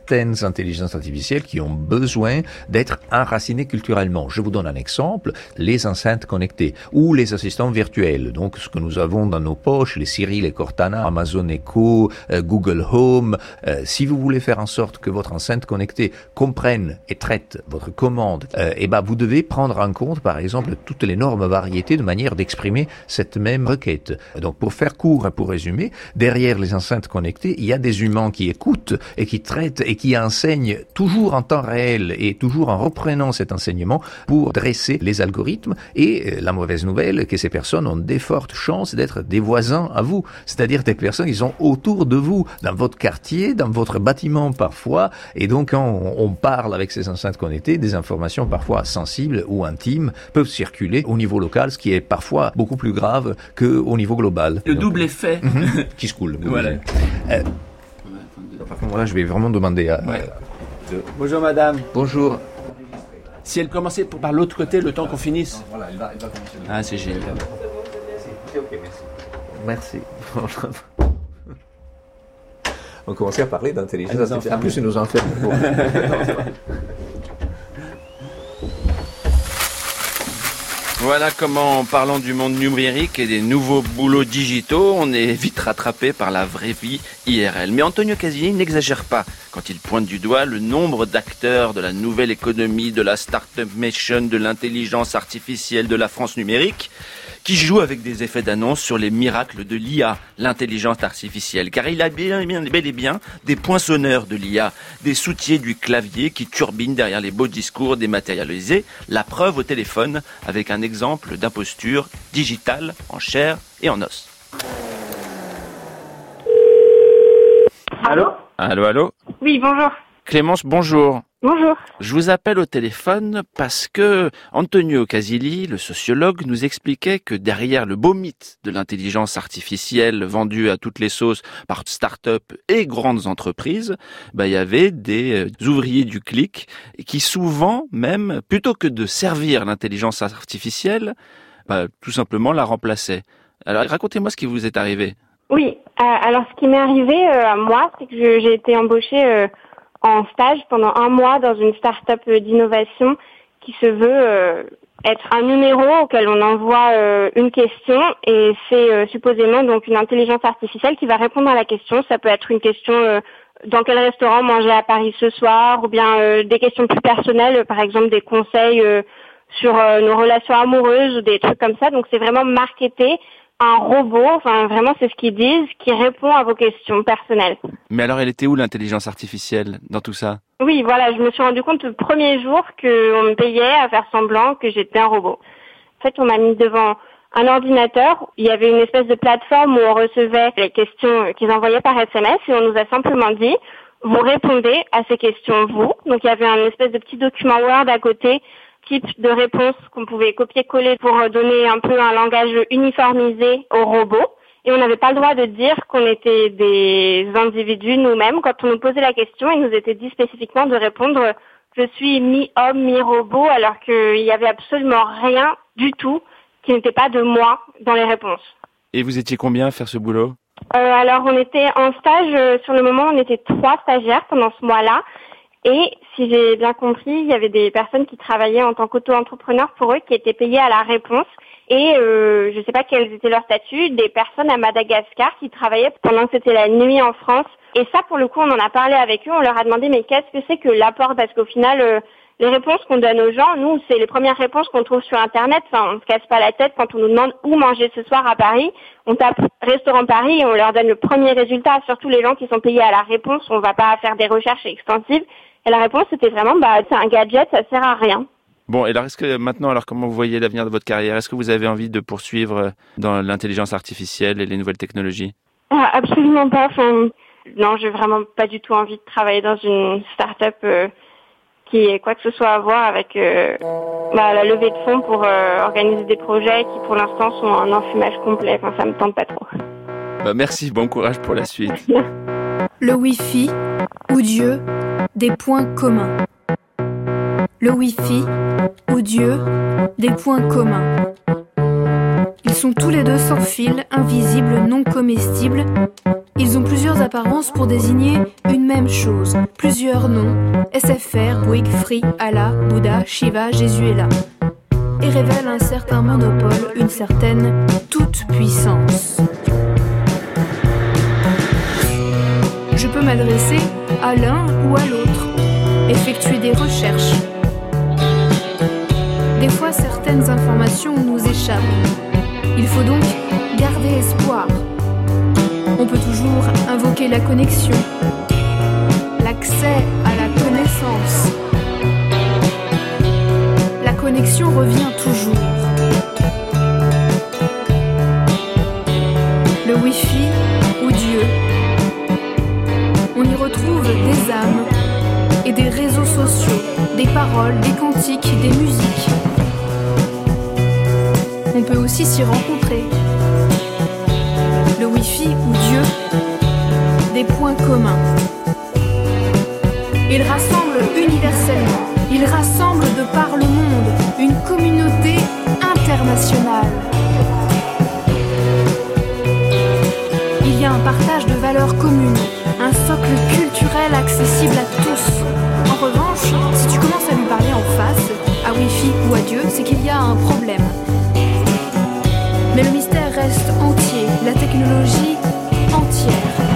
Speaker 5: intelligences artificielles qui ont besoin d'être enracinées culturellement. Je vous donne un exemple, les enceintes connectées ou les assistants virtuels, donc ce que nous avons dans nos poches, les Siri, les Cortana, Amazon Echo, euh, Google Home. Euh, si vous voulez faire en sorte que votre enceinte connectée comprenne et traite votre commande, euh, eh ben vous devez prendre en compte, par exemple, toutes les énorme variété de manières d'exprimer cette même requête. Donc, pour faire court et pour résumer, derrière les enceintes connectées, il y a des humains qui écoutent et qui traitent et qui enseignent toujours en temps réel et toujours en reprenant cet enseignement pour dresser les algorithmes. Et euh, la mauvaise nouvelle, que ces personnes ont des fortes chances d'être des voisins à vous, c'est-à-dire des personnes qui sont autour de vous, dans votre quartier, dans votre bâtiment parfois. Et donc, quand on, on parle avec ces enceintes connectées, des informations parfois sensibles ou intimes peuvent circuler au niveau local, ce qui est parfois beaucoup plus grave qu'au niveau global.
Speaker 4: Le Donc, double effet
Speaker 5: mm-hmm, qui se coule. Voilà. Euh, à ce moment-là, je vais vraiment demander à...
Speaker 4: Ouais.
Speaker 5: à de...
Speaker 4: Bonjour madame.
Speaker 5: Bonjour.
Speaker 4: Si elle commençait par l'autre côté, le temps qu'on finisse.
Speaker 5: Voilà, elle va, elle va commencer.
Speaker 4: Ah, c'est génial.
Speaker 5: C'est ok, merci. Merci. On commençait à parler d'intelligence artificielle. En plus, ils nous enferment. Bon.
Speaker 4: Voilà comment, en parlant du monde numérique et des nouveaux boulots digitaux, on est vite rattrapé par la vraie vie I R L. Mais Antonio Casilli n'exagère pas quand il pointe du doigt le nombre d'acteurs de la nouvelle économie, de la start-up nation, de l'intelligence artificielle, de la France numérique, qui jouent avec des effets d'annonce sur les miracles de l'I A, l'intelligence artificielle. Car il a bien, bien, bel et bien des poinçonneurs de l'I A, des soutiers du clavier qui turbinent derrière les beaux discours dématérialisés. La preuve au téléphone avec un exemple d'imposture digitale en chair et en os.
Speaker 8: Allô ?
Speaker 4: Allô, allô ?
Speaker 8: Oui, bonjour.
Speaker 4: Clémence, bonjour.
Speaker 8: Bonjour.
Speaker 4: Je vous appelle au téléphone parce que Antonio Casilli, le sociologue, nous expliquait que derrière le beau mythe de l'intelligence artificielle vendue à toutes les sauces par start-up et grandes entreprises, bah, il y avait des ouvriers du clic qui souvent même, plutôt que de servir l'intelligence artificielle, bah, tout simplement la remplaçaient. Alors racontez-moi ce qui vous est arrivé.
Speaker 8: Oui, euh, alors ce qui m'est arrivé euh, à moi, c'est que je, j'ai été embauchée euh, en stage pendant un mois dans une start-up d'innovation qui se veut euh, être un numéro auquel on envoie euh, une question et c'est euh, supposément donc une intelligence artificielle qui va répondre à la question. Ça peut être une question euh, dans quel restaurant manger à Paris ce soir, ou bien euh, des questions plus personnelles, euh, par exemple des conseils euh, sur euh, nos relations amoureuses ou des trucs comme ça. Donc c'est vraiment marketé. Un robot, enfin vraiment c'est ce qu'ils disent, qui répond à vos questions personnelles.
Speaker 4: Mais alors elle était où l'intelligence artificielle dans tout ça ?
Speaker 8: Oui, voilà, je me suis rendu compte le premier jour qu'on me payait à faire semblant que j'étais un robot. En fait, on m'a mis devant un ordinateur, il y avait une espèce de plateforme où on recevait les questions qu'ils envoyaient par S M S et on nous a simplement dit, vous répondez à ces questions vous. Donc il y avait un espèce de petit document Word à côté, type de réponse qu'on pouvait copier-coller pour donner un peu un langage uniformisé aux robots. Et on n'avait pas le droit de dire qu'on était des individus nous-mêmes. Quand on nous posait la question, il nous était dit spécifiquement de répondre « je suis mi-homme, mi-robot », alors qu'il n'y avait absolument rien du tout qui n'était pas de moi dans les réponses.
Speaker 4: Et vous étiez combien à faire ce boulot ?
Speaker 8: euh, Alors, on était en stage, euh, sur le moment, on était trois stagiaires pendant ce mois-là. Et si j'ai bien compris, il y avait des personnes qui travaillaient en tant qu'auto-entrepreneurs pour eux, qui étaient payées à la réponse. Et euh, je ne sais pas quels étaient leurs statuts, des personnes à Madagascar qui travaillaient pendant que c'était la nuit en France. Et ça, pour le coup, on en a parlé avec eux, on leur a demandé mais qu'est-ce que c'est que l'apport ? Parce qu'au final, euh, les réponses qu'on donne aux gens, nous, c'est les premières réponses qu'on trouve sur Internet. Enfin, on ne se casse pas la tête quand on nous demande où manger ce soir à Paris. On tape restaurant Paris et on leur donne le premier résultat. Surtout les gens qui sont payés à la réponse, on ne va pas faire des recherches extensives. Et la réponse, c'était vraiment, bah, c'est un gadget, ça sert à rien.
Speaker 4: Bon, et alors est-ce que maintenant, alors comment vous voyez l'avenir de votre carrière ? Est-ce que vous avez envie de poursuivre dans l'intelligence artificielle et les nouvelles technologies ?
Speaker 8: Ah, absolument pas. Enfin, non, j'ai vraiment pas du tout envie de travailler dans une start-up euh, qui ait quoi que ce soit à voir avec euh, bah, la levée de fonds pour euh, organiser des projets qui, pour l'instant, sont en enfumage complet. Enfin, ça me tente pas trop.
Speaker 4: Bah, merci, bon courage pour la suite.
Speaker 10: Le Wi-Fi ou Dieu, des points communs. Le Wi-Fi ou Dieu, des points communs. Ils sont tous les deux sans fil, invisibles, non comestibles. Ils ont plusieurs apparences pour désigner une même chose. Plusieurs noms, S F R, Bouygues, Free, Allah, Bouddha, Shiva, Jésus est là. Et révèlent un certain monopole, une certaine toute-puissance. Je peux m'adresser à l'un ou à l'autre, effectuer des recherches. Des fois, certaines informations nous échappent. Il faut donc garder espoir. On peut toujours invoquer la connexion, l'accès à la connaissance. La connexion revient toujours. Le Wi-Fi ou Dieu. On y retrouve des âmes et des réseaux sociaux, des paroles, des cantiques, des musiques. On peut aussi s'y rencontrer. Le Wi-Fi ou Dieu, des points communs. Il rassemble universellement, il rassemble de par le monde une communauté internationale. Il y a un partage de valeurs communes, un socle culturel accessible à tous. En revanche, si tu commences à lui parler en face, à Wi-Fi ou à Dieu, c'est qu'il y a un problème. Mais le mystère reste entier, la technologie entière.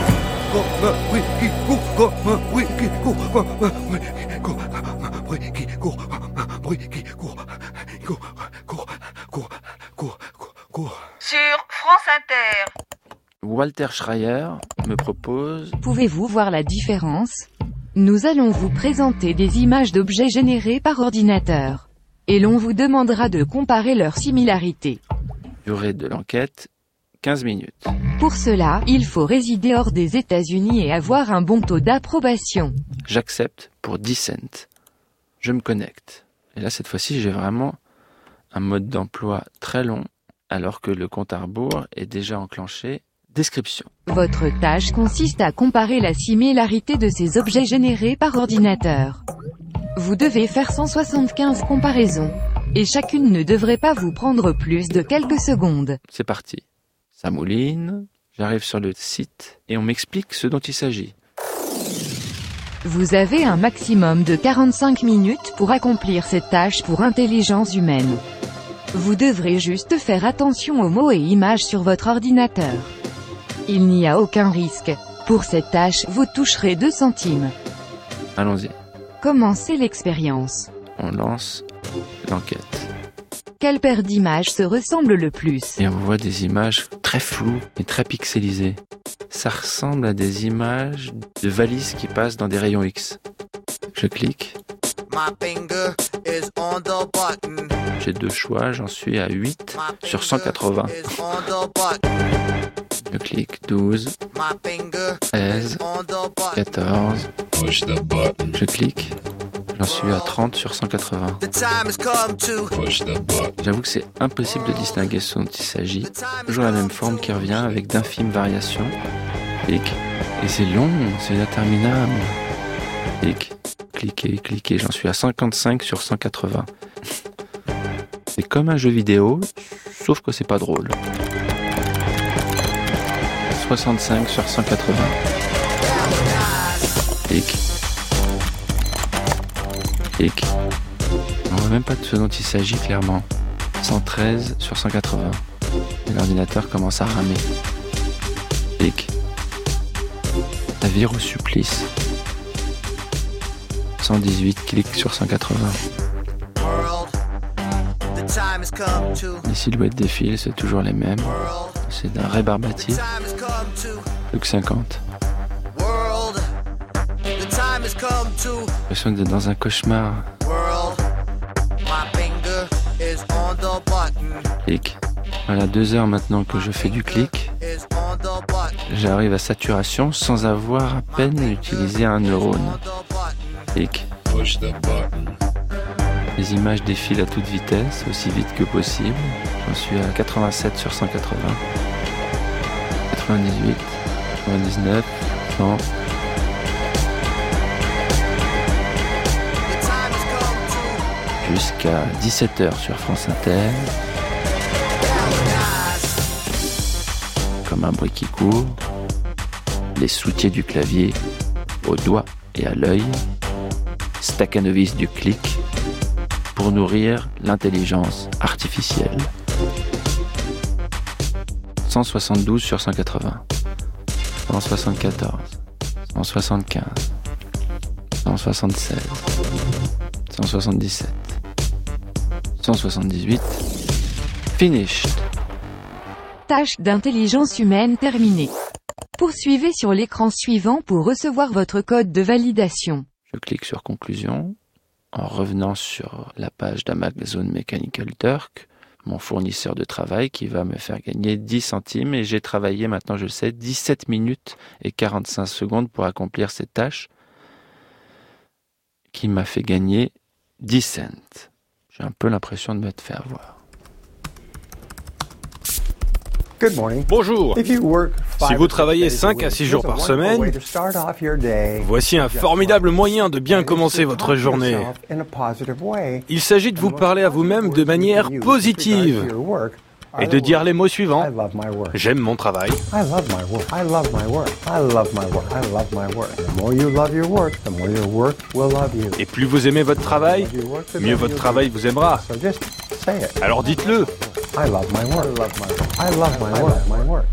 Speaker 11: Sur France Inter.
Speaker 4: Walter Schreier me propose...
Speaker 13: Pouvez-vous voir la différence ? Nous allons vous présenter des images d'objets générés par ordinateur. Et l'on vous demandera de comparer leurs similarités.
Speaker 4: Durée de l'enquête, quinze minutes.
Speaker 13: Pour cela, il faut résider hors des États-Unis et avoir un bon taux d'approbation.
Speaker 4: J'accepte pour dix cents. Je me connecte. Et là, cette fois-ci, j'ai vraiment un mode d'emploi très long, alors que le compte à rebours est déjà enclenché. Description.
Speaker 13: Votre tâche consiste à comparer la similarité de ces objets générés par ordinateur. Vous devez faire cent soixante-quinze comparaisons. Et chacune ne devrait pas vous prendre plus de quelques secondes.
Speaker 4: C'est parti. Ça mouline, j'arrive sur le site et on m'explique ce dont il s'agit.
Speaker 13: Vous avez un maximum de quarante-cinq minutes pour accomplir cette tâche pour intelligence humaine. Vous devrez juste faire attention aux mots et images sur votre ordinateur. Il n'y a aucun risque. Pour cette tâche, vous toucherez deux centimes.
Speaker 4: Allons-y.
Speaker 13: Commencez l'expérience.
Speaker 4: On lance l'enquête.
Speaker 13: Quelle paire d'images se ressemble le plus ?
Speaker 4: Et on voit des images très floues et très pixelisées. Ça ressemble à des images de valises qui passent dans des rayons X. Je clique. J'ai deux choix, j'en suis à huit sur cent quatre-vingts. Je clique douze, seize, quatorze. Je clique. J'en suis à trente sur cent quatre-vingts. J'avoue que c'est impossible de distinguer ce dont il s'agit. Toujours la même forme qui revient avec d'infimes variations. Clique. Et c'est long, c'est interminable. Clique. Cliquez, cliquez. J'en suis à cinquante-cinq sur cent quatre-vingts. C'est comme un jeu vidéo, sauf que c'est pas drôle. soixante-cinq sur cent quatre-vingts. Clique. Clique. On voit même pas de ce dont il s'agit clairement. cent treize sur cent quatre-vingts. Et l'ordinateur commence à ramer. Clique. La vire au supplice. cent dix-huit clics sur cent quatre-vingts. Les silhouettes défilent, c'est toujours les mêmes. C'est d'un rébarbatif. Plus que cinquante. J'ai l'impression d'être dans un cauchemar. Clic. Voilà, deux heures maintenant que je fais du clic. J'arrive à saturation sans avoir à peine utilisé un neurone. Clic. Les images défilent à toute vitesse, aussi vite que possible. J'en suis à quatre-vingt-sept sur cent quatre-vingts. quatre-vingt-dix-huit, quatre-vingt-dix-neuf, cent. Jusqu'à dix-sept heures sur France Inter. Comme un bruit qui court. les soutiers du clavier au doigt et à l'œil, Stakhanovis du clic, pour nourrir l'intelligence artificielle. cent soixante-douze sur cent quatre-vingts, cent soixante-quatorze, cent soixante-quinze, cent soixante-seize, cent soixante-dix-sept, cent soixante-dix-huit, finished.
Speaker 13: Tâche d'intelligence humaine terminée. Poursuivez sur l'écran suivant pour recevoir votre code de validation.
Speaker 4: Je clique sur conclusion, en revenant sur la page d'Amazon Mechanical Turk, mon fournisseur de travail qui va me faire gagner dix centimes, et j'ai travaillé, maintenant je le sais, dix-sept minutes et quarante-cinq secondes pour accomplir cette tâche qui m'a fait gagner dix cents. J'ai un peu l'impression de m'être fait avoir.
Speaker 14: Bonjour. Si vous travaillez cinq à six jours par semaine, voici un formidable moyen de bien commencer votre journée. Il s'agit de vous parler à vous-même de manière positive et de dire les mots suivants. J'aime mon travail. Et plus vous aimez votre travail, mieux votre travail vous aimera. Alors dites-le. I love my work. I love my work.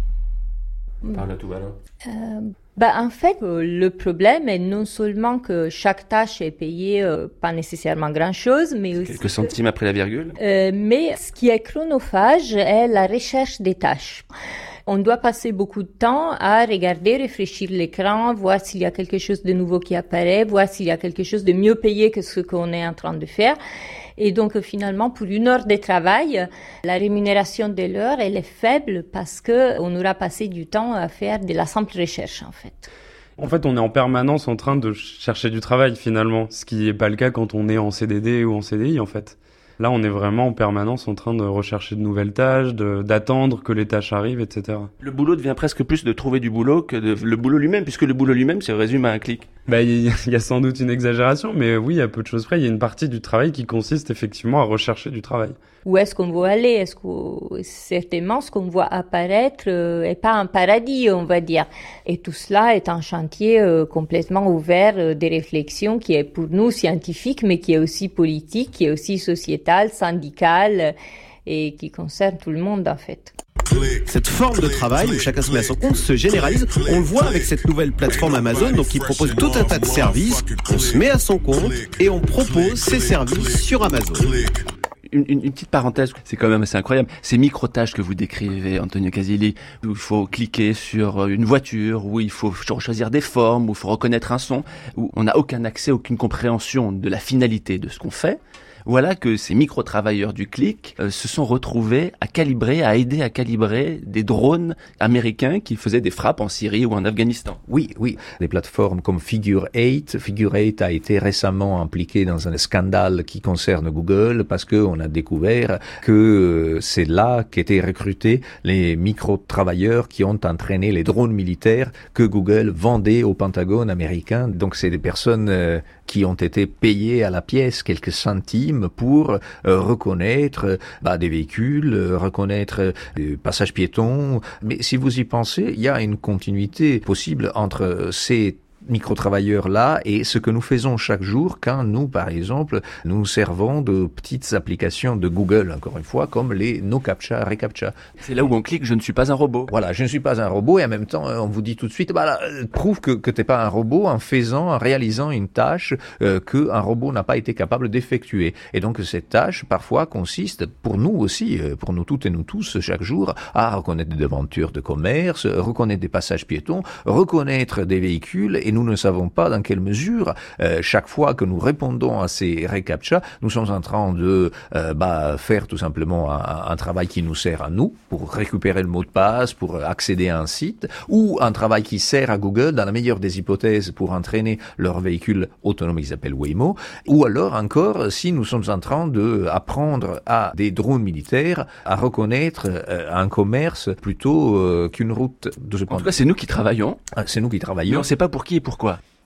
Speaker 18: Parle à tout ballon.
Speaker 17: Euh, bah en fait, euh, le problème est non seulement que chaque tâche est payée euh, pas nécessairement grand-chose, mais aussi...
Speaker 18: Quelques centimes après la virgule.
Speaker 17: Euh, mais ce qui est chronophage est la recherche des tâches. On doit passer beaucoup de temps à regarder, réfléchir l'écran, voir s'il y a quelque chose de nouveau qui apparaît, voir s'il y a quelque chose de mieux payé que ce qu'on est en train de faire. Et donc, finalement, pour une heure de travail, la rémunération de l'heure, elle est faible parce que on aura passé du temps à faire de la simple recherche, en fait.
Speaker 19: En fait, on est en permanence en train de chercher du travail, finalement, ce qui n'est pas le cas quand on est en C D D ou en C D I, en fait. Là, on est vraiment en permanence en train de rechercher de nouvelles tâches, de, d'attendre que les tâches arrivent, et cetera.
Speaker 4: Le boulot devient presque plus de trouver du boulot que de, le boulot lui-même, puisque le boulot lui-même se résume à un clic.
Speaker 19: Bah, il y, y a sans doute une exagération, mais oui, à peu de choses près, il y a une partie du travail qui consiste effectivement à rechercher du travail.
Speaker 17: Où est-ce qu'on veut aller? Est-ce que certainement ce qu'on voit apparaître euh, est pas un paradis, on va dire. Et tout cela est un chantier euh, complètement ouvert euh, des réflexions qui est pour nous scientifique, mais qui est aussi politique, qui est aussi sociétal, syndical euh, et qui concerne tout le monde en fait.
Speaker 15: Cette forme de travail où chacun se met à son compte se généralise. On le voit avec cette nouvelle plateforme Amazon, donc qui propose tout un tas de services. On se met à son compte et on propose ces services sur Amazon.
Speaker 4: Une, une, une petite parenthèse, c'est quand même assez incroyable. Ces micro-tâches que vous décrivez, Antonio Casilli, où il faut cliquer sur une voiture, où il faut choisir des formes, où il faut reconnaître un son, où on n'a aucun accès, aucune compréhension de la finalité de ce qu'on fait. Voilà que ces micro-travailleurs du clic euh, se sont retrouvés à calibrer, à aider à calibrer des drones américains qui faisaient des frappes en Syrie ou en Afghanistan.
Speaker 5: Oui, oui. Des plateformes comme Figure eight. Figure eight a été récemment impliqué dans un scandale qui concerne Google parce qu'on a découvert que c'est là qu'étaient recrutés les micro-travailleurs qui ont entraîné les drones militaires que Google vendait au Pentagone américain. Donc c'est des personnes euh, qui ont été payées à la pièce quelques centimes pour euh, reconnaître euh, bah, des véhicules, euh, reconnaître euh, des passages piétons. Mais si vous y pensez, il y a une continuité possible entre euh, ces micro-travailleurs-là et ce que nous faisons chaque jour quand nous, par exemple, nous servons de petites applications de Google, encore une fois, comme les no captcha, reCAPTCHA.
Speaker 4: C'est là où on clique, je ne suis pas un robot.
Speaker 5: Voilà, je ne suis pas un robot et en même temps, on vous dit tout de suite, bah là, prouve que, que t'es pas un robot en faisant, en réalisant une tâche euh, qu'un robot n'a pas été capable d'effectuer. Et donc, cette tâche, parfois, consiste, pour nous aussi, pour nous toutes et nous tous, chaque jour, à reconnaître des devantures de commerce, reconnaître des passages piétons, reconnaître des véhicules, et nous ne savons pas dans quelle mesure, euh, chaque fois que nous répondons à ces reCAPTCHA, nous sommes en train de euh, bah, faire tout simplement un, un travail qui nous sert à nous, pour récupérer le mot de passe, pour accéder à un site, ou un travail qui sert à Google, dans la meilleure des hypothèses, pour entraîner leur véhicule autonome qu'ils appellent Waymo, ou alors encore, si nous sommes en train d'apprendre à des drones militaires à reconnaître euh, un commerce plutôt euh, qu'une route de ce point.
Speaker 4: En tout cas, c'est nous qui travaillons.
Speaker 5: C'est nous qui travaillons.
Speaker 4: Mais on ne sait pas pour qui et pourquoi.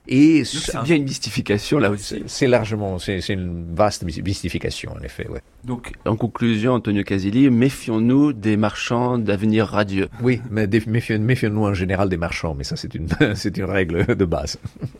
Speaker 5: Et
Speaker 18: c'est bien une mystification là aussi.
Speaker 5: C'est, c'est largement, c'est, c'est une vaste mystification en effet. Ouais.
Speaker 18: Donc, en conclusion, Antonio Casilli, méfions-nous des marchands d'avenir radieux.
Speaker 5: Oui, mais méfions, méfions-nous en général des marchands, mais ça c'est une, c'est une règle de base.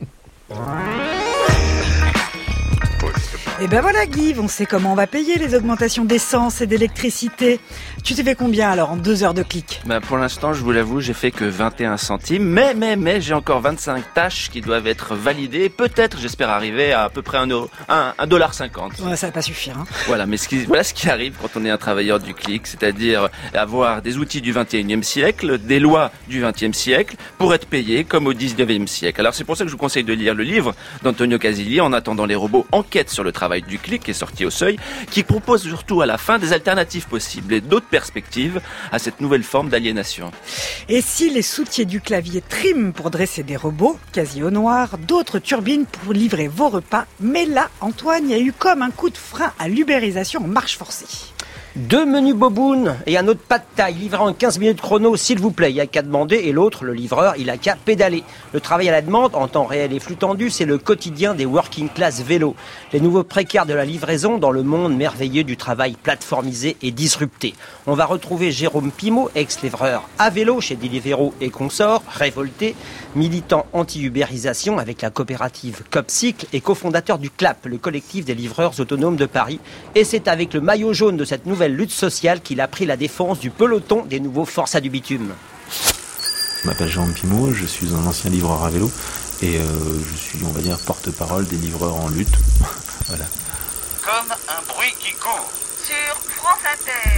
Speaker 3: Et ben voilà Guy, on sait comment on va payer les augmentations d'essence et d'électricité. Tu t'es fait combien alors en deux heures de clic ?
Speaker 4: Ben pour l'instant, je vous l'avoue, j'ai fait que vingt et un centimes, mais mais mais j'ai encore vingt-cinq tâches qui doivent être validées. Peut-être, j'espère arriver à à peu près un euro, un, un dollar cinquante.
Speaker 3: Ouais, ça va pas suffire. Hein.
Speaker 4: Voilà, mais ce qui, voilà ce qui arrive quand on est un travailleur du clic, c'est-à-dire avoir des outils du vingt et unième siècle, des lois du vingtième siècle, pour être payé comme au dix-neuvième siècle. Alors c'est pour ça que je vous conseille de lire le livre d'Antonio Casilli, En attendant les robots, enquête sur le travail du clic, qui est sorti au Seuil, qui propose surtout à la fin des alternatives possibles et d'autres perspectives à cette nouvelle forme d'aliénation.
Speaker 3: Et si les soutiers du clavier triment pour dresser des robots, quasi au noir, d'autres turbinent pour livrer vos repas, mais là, Antoine, il y a eu comme un coup de frein à l'ubérisation en marche forcée.
Speaker 12: Deux menus boboon et un autre pas de taille, livré en quinze minutes chrono, s'il vous plaît. Il n'y a qu'à demander et l'autre, le livreur, il a qu'à pédaler. Le travail à la demande, en temps réel et flux tendu, c'est le quotidien des working class vélos. Les nouveaux précaires de la livraison dans le monde merveilleux du travail plateformisé et disrupté. On va retrouver Jérôme Pimot, ex-livreur à vélo chez Deliveroo et consorts, révolté, militant anti-ubérisation avec la coopérative Copcycle et cofondateur du C L A P, le collectif des livreurs autonomes de Paris. Et c'est avec le maillot jaune de cette nouvelle lutte sociale qu'il a pris la défense du peloton des nouveaux forçats du bitume.
Speaker 23: Je m'appelle Jérôme Pimot, je suis un ancien livreur à vélo et euh, je suis, on va dire, porte-parole des livreurs en lutte. Voilà.
Speaker 11: Comme un bruit qui court. Sur France Inter.